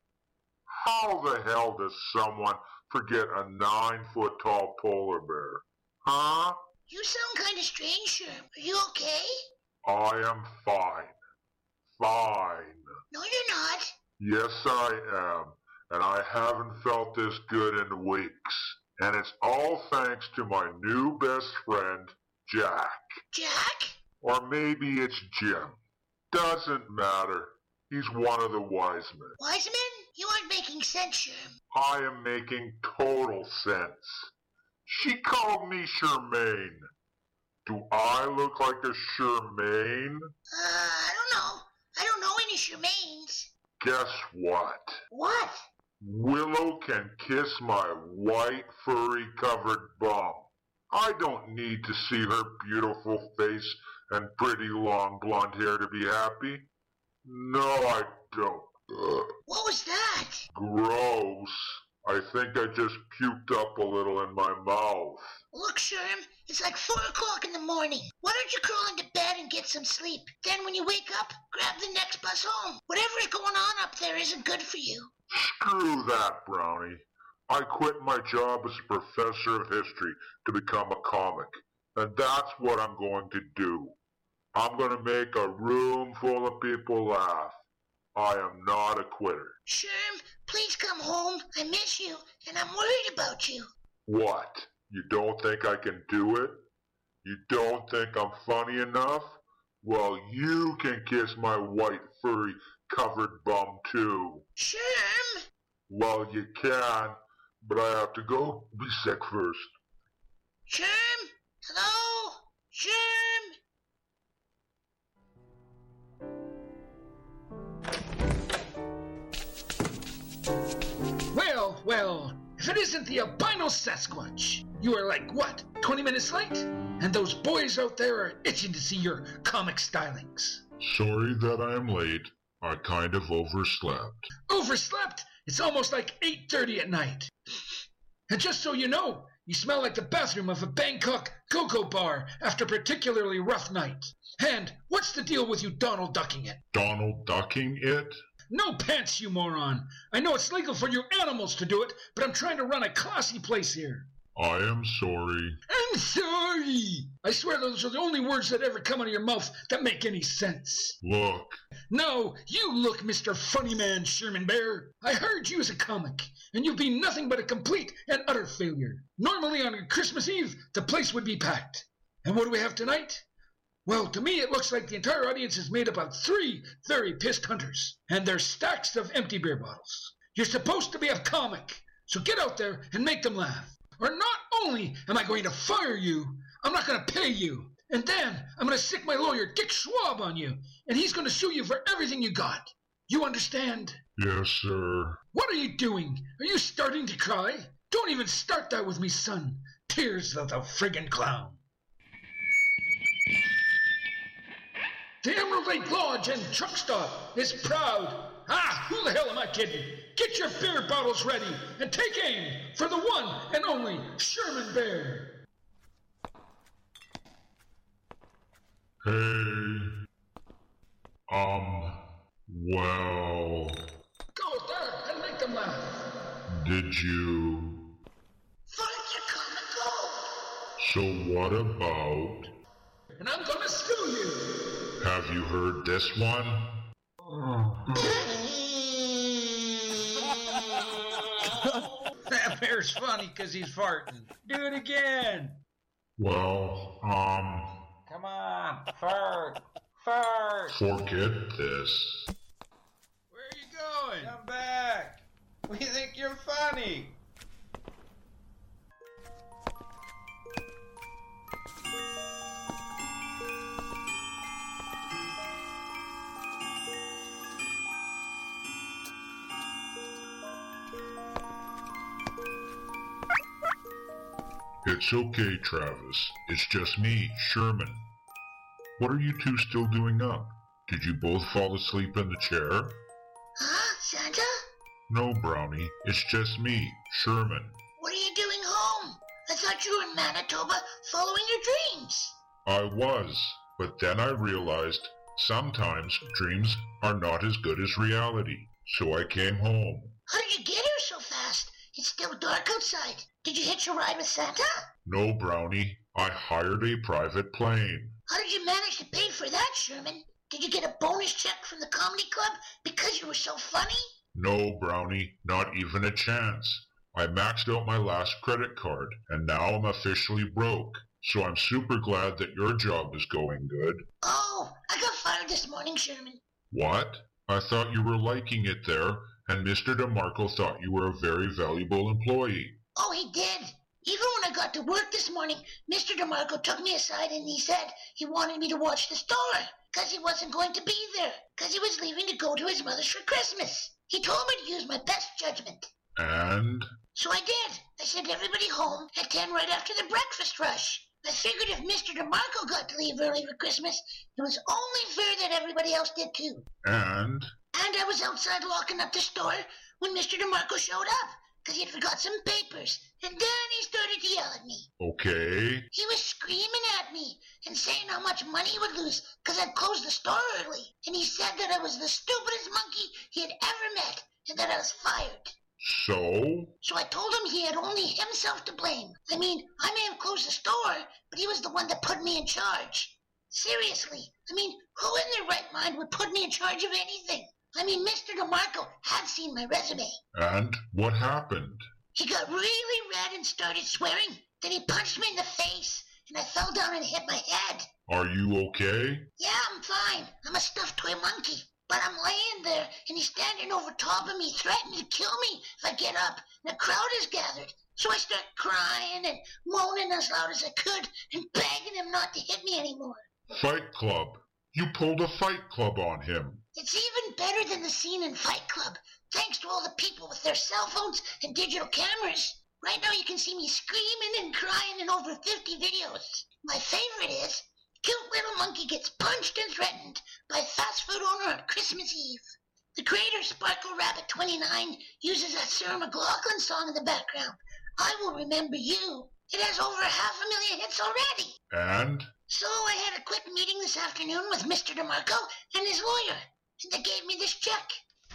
How the hell does someone forget a 9-foot-tall polar bear? Huh? You sound kind of strange, Sherm. Are you okay? I am fine. Fine. No, you're not. Yes, I am. And I haven't felt this good in weeks. And it's all thanks to my new best friend, Jack. Jack? Or maybe it's Jim. Doesn't matter. He's one of the wise men. Wise men? You aren't making sense, Sherm. I am making total sense. She called me Shermaine. Do I look like a Shermaine? I don't know. I don't know any Shermaines. Guess what? What? Willow can kiss my white, furry-covered bum. I don't need to see her beautiful face and pretty long blonde hair to be happy. No, I don't. Ugh. What was that? Gross. I think I just puked up a little in my mouth. Look, Sherm, it's like 4 o'clock in the morning. Why don't you crawl into bed and get some sleep? Then when you wake up, grab the next bus home. Whatever's going on up there isn't good for you. Screw that, Brownie. I quit my job as a professor of history to become a comic. And that's what I'm going to do. I'm going to make a room full of people laugh. I am not a quitter. Sherm, please come home. I miss you, and I'm worried about you. What? You don't think I can do it? You don't think I'm funny enough? Well, you can kiss my white, furry, covered bum too. Sherm! Well, you can, but I have to go be sick first. Sherm? Hello? Sherm? Well, if it isn't the albino Sasquatch. You are like, what, 20 minutes late? And those boys out there are itching to see your comic stylings. Sorry that I am late. I kind of overslept. Overslept? It's almost like 8:30 at night. And just so you know, you smell like the bathroom of a Bangkok cocoa bar after a particularly rough night. And what's the deal with you Donald ducking it? Donald ducking it? No pants, you moron. I know it's legal for you animals to do it, but I'm trying to run a classy place here. I am sorry. I'm sorry. I swear those are the only words that ever come out of your mouth that make any sense. Look. No, you look, Mr. Funny Man Sherman Bear. I heard you as a comic, and you've been nothing but a complete and utter failure. Normally on Christmas Eve, the place would be packed. And what do we have tonight? Well, to me, it looks like the entire audience is made up of 3 very pissed hunters, and there's stacks of empty beer bottles. You're supposed to be a comic, so get out there and make them laugh. Or not only am I going to fire you, I'm not going to pay you. And then I'm going to stick my lawyer, Dick Schwab, on you, and he's going to sue you for everything you got. You understand? Yes, sir. What are you doing? Are you starting to cry? Don't even start that with me, son. Tears of the friggin' clown. The Emerald Lake Lodge and Truck Stop is proud. Who the hell am I kidding? Get your beer bottles ready and take aim for the one and only Sherman Bear. Hey. Well. Go out there and make them laugh. Did you? Find your comic gold. So what about? And I'm gonna sue you. Have you heard this one? That bear's funny because he's farting. Do it again. Well, Come on, fart. Fart. forget this. Where are you going? Come back. We think you're funny. It's okay, Travis. It's just me, Sherman. What are you two still doing up? Did you both fall asleep in the chair? Huh, Santa? No, Brownie. It's just me, Sherman. What are you doing home? I thought you were in Manitoba following your dreams. I was, but then I realized sometimes dreams are not as good as reality, so I came home. How did you get here so fast? It's still dark outside. Did you hitch a ride with Santa? No, Brownie. I hired a private plane. How did you manage to pay for that, Sherman? Did you get a bonus check from the comedy club because you were so funny? No, Brownie, not even a chance. I maxed out my last credit card, and now I'm officially broke. So I'm super glad that your job is going good. Oh, I got fired this morning, Sherman. What? I thought you were liking it there, and Mr. DeMarco thought you were a very valuable employee. Oh, he did. Even when I got to work this morning, Mr. DeMarco took me aside and he said he wanted me to watch the store, because he wasn't going to be there, because he was leaving to go to his mother's for Christmas. He told me to use my best judgment. And? So I did. I sent everybody home at 10 right after the breakfast rush. I figured if Mr. DeMarco got to leave early for Christmas, it was only fair that everybody else did too. And? And I was outside locking up the store when Mr. DeMarco showed up, because he had forgot some papers, and then he started to yell at me. Okay. He was screaming at me and saying how much money he would lose because I'd closed the store early, and he said that I was the stupidest monkey he had ever met, and that I was fired. So I told him he had only himself to blame. I mean, I may have closed the store, but he was the one that put me in charge. Seriously, I mean, who in their right mind would put me in charge of anything? I mean, Mr. DeMarco had seen my resume. And what happened? He got really red and started swearing. Then he punched me in the face, and I fell down and hit my head. Are you okay? Yeah, I'm fine. I'm a stuffed toy monkey. But I'm laying there, and he's standing over top of me, threatening to kill me if I get up, and a crowd is gathered. So I start crying and moaning as loud as I could, and begging him not to hit me anymore. Fight Club. You pulled a Fight Club on him. It's even better than the scene in Fight Club, thanks to all the people with their cell phones and digital cameras. Right now you can see me screaming and crying in over 50 videos. My favorite is, cute little monkey gets punched and threatened by fast food owner on Christmas Eve. The creator Sparkle Rabbit 29 uses that Sarah McLachlan song in the background, I Will Remember You. It has over 500,000 hits already. And? So I had a quick meeting this afternoon with Mr. DeMarco and his lawyer, and they gave me this check.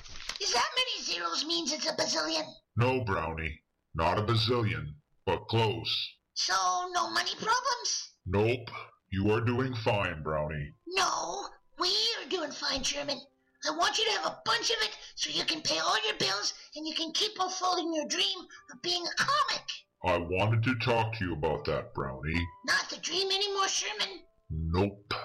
Is that many zeros means it's a bazillion? No, Brownie. Not a bazillion, but close. So no money problems? Nope. You are doing fine, Brownie. No, we are doing fine, Sherman. I want you to have a bunch of it so you can pay all your bills and you can keep unfolding your dream of being a comic. I wanted to talk to you about that, Brownie. Not the dream anymore, Sherman? Nope.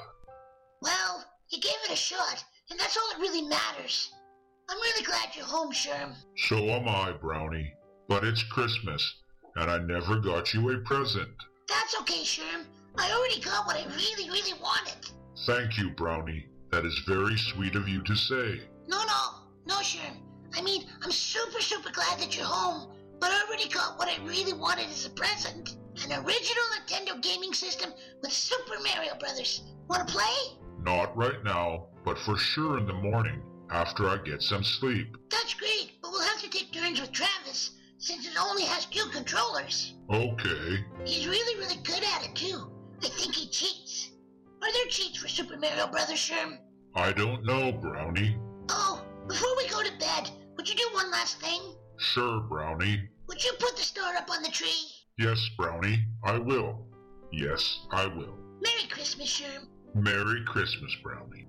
Well, you gave it a shot, and that's all that really matters. I'm really glad you're home, Sherm. So am I, Brownie. But it's Christmas, and I never got you a present. That's okay, Sherm. I already got what I really, really wanted. Thank you, Brownie. That is very sweet of you to say. No, Sherm. I mean, I'm super, super glad that you're home, but I already got what I really wanted as a present. An original Nintendo gaming system with Super Mario Brothers. Want to play? Not right now, but for sure in the morning, after I get some sleep. That's great, but we'll have to take turns with Travis, since it only has 2 controllers. Okay. He's really, really good at it, too. I think he cheats. Are there cheats for Super Mario Brothers, Sherm? I don't know, Brownie. Oh, before we go to bed, would you do one last thing? Sure, Brownie. Would you put the star up on the tree? Yes, Brownie, I will. Yes, I will. Merry Christmas, Sherm. Merry Christmas, Brownie.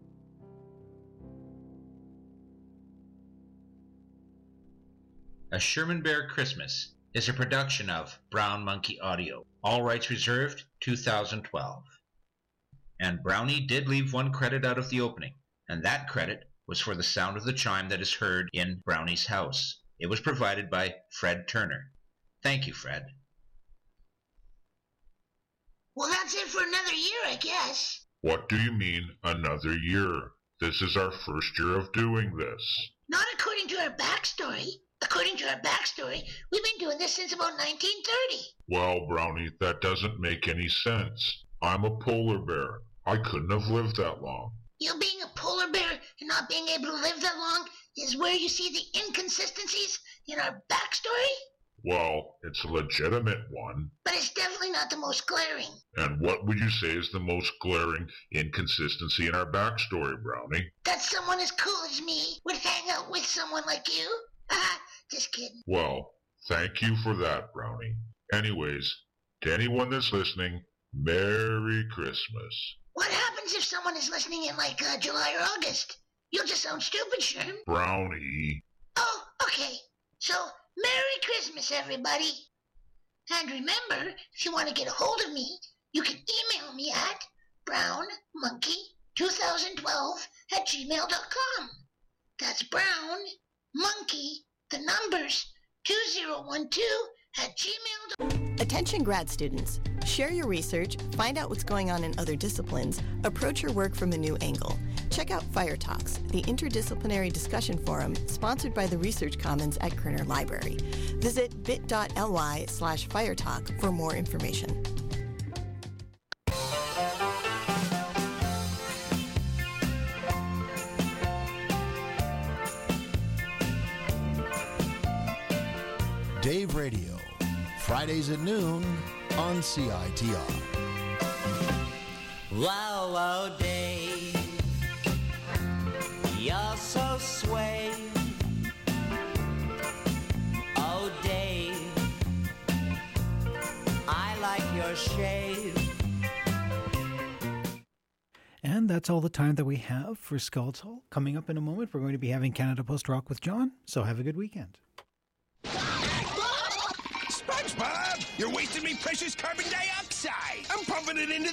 A Sherman Bear Christmas is a production of Brown Monkey Audio. All rights reserved, 2012. And Brownie did leave 1 credit out of the opening, and that credit was for the sound of the chime that is heard in Brownie's house. It was provided by Fred Turner. Thank you, Fred. Well, that's it for another year, I guess. What do you mean, another year? This is our first year of doing this. Not according to our backstory. According to our backstory, we've been doing this since about 1930. Well, Brownie, that doesn't make any sense. I'm a polar bear. I couldn't have lived that long. You being a polar bear and not being able to live that long is where you see the inconsistencies in our backstory? Well, it's a legitimate one. But it's definitely not the most glaring. And what would you say is the most glaring inconsistency in our backstory, Brownie? That someone as cool as me would hang out with someone like you? Just kidding. Well, thank you for that, Brownie. Anyways, to anyone that's listening, Merry Christmas. What happens if someone is listening in like July or August? You'll just sound stupid, Sherm. Brownie. Oh, okay. So, Merry Christmas, everybody. And remember, if you want to get a hold of me, you can email me at brownmonkey2012@gmail.com. That's brownmonkey, the numbers, 2012@gmail.com. Attention grad students. Share your research, find out what's going on in other disciplines, approach your work from a new angle. Check out Fire Talks, the interdisciplinary discussion forum sponsored by the Research Commons at Kerner Library. Visit bit.ly/firetalk for more information. Dave Radio, Fridays at noon on CITR. Wow, wow, Dave, you're so sway. Oh, Dave, I like your shave. And that's all the time that we have for Skulls Hall. Coming up in a moment, we're going to be having Canada Post Rock with John, so have a good weekend. SpongeBob, you're wasting me precious carbon dioxide. I'm pumping it into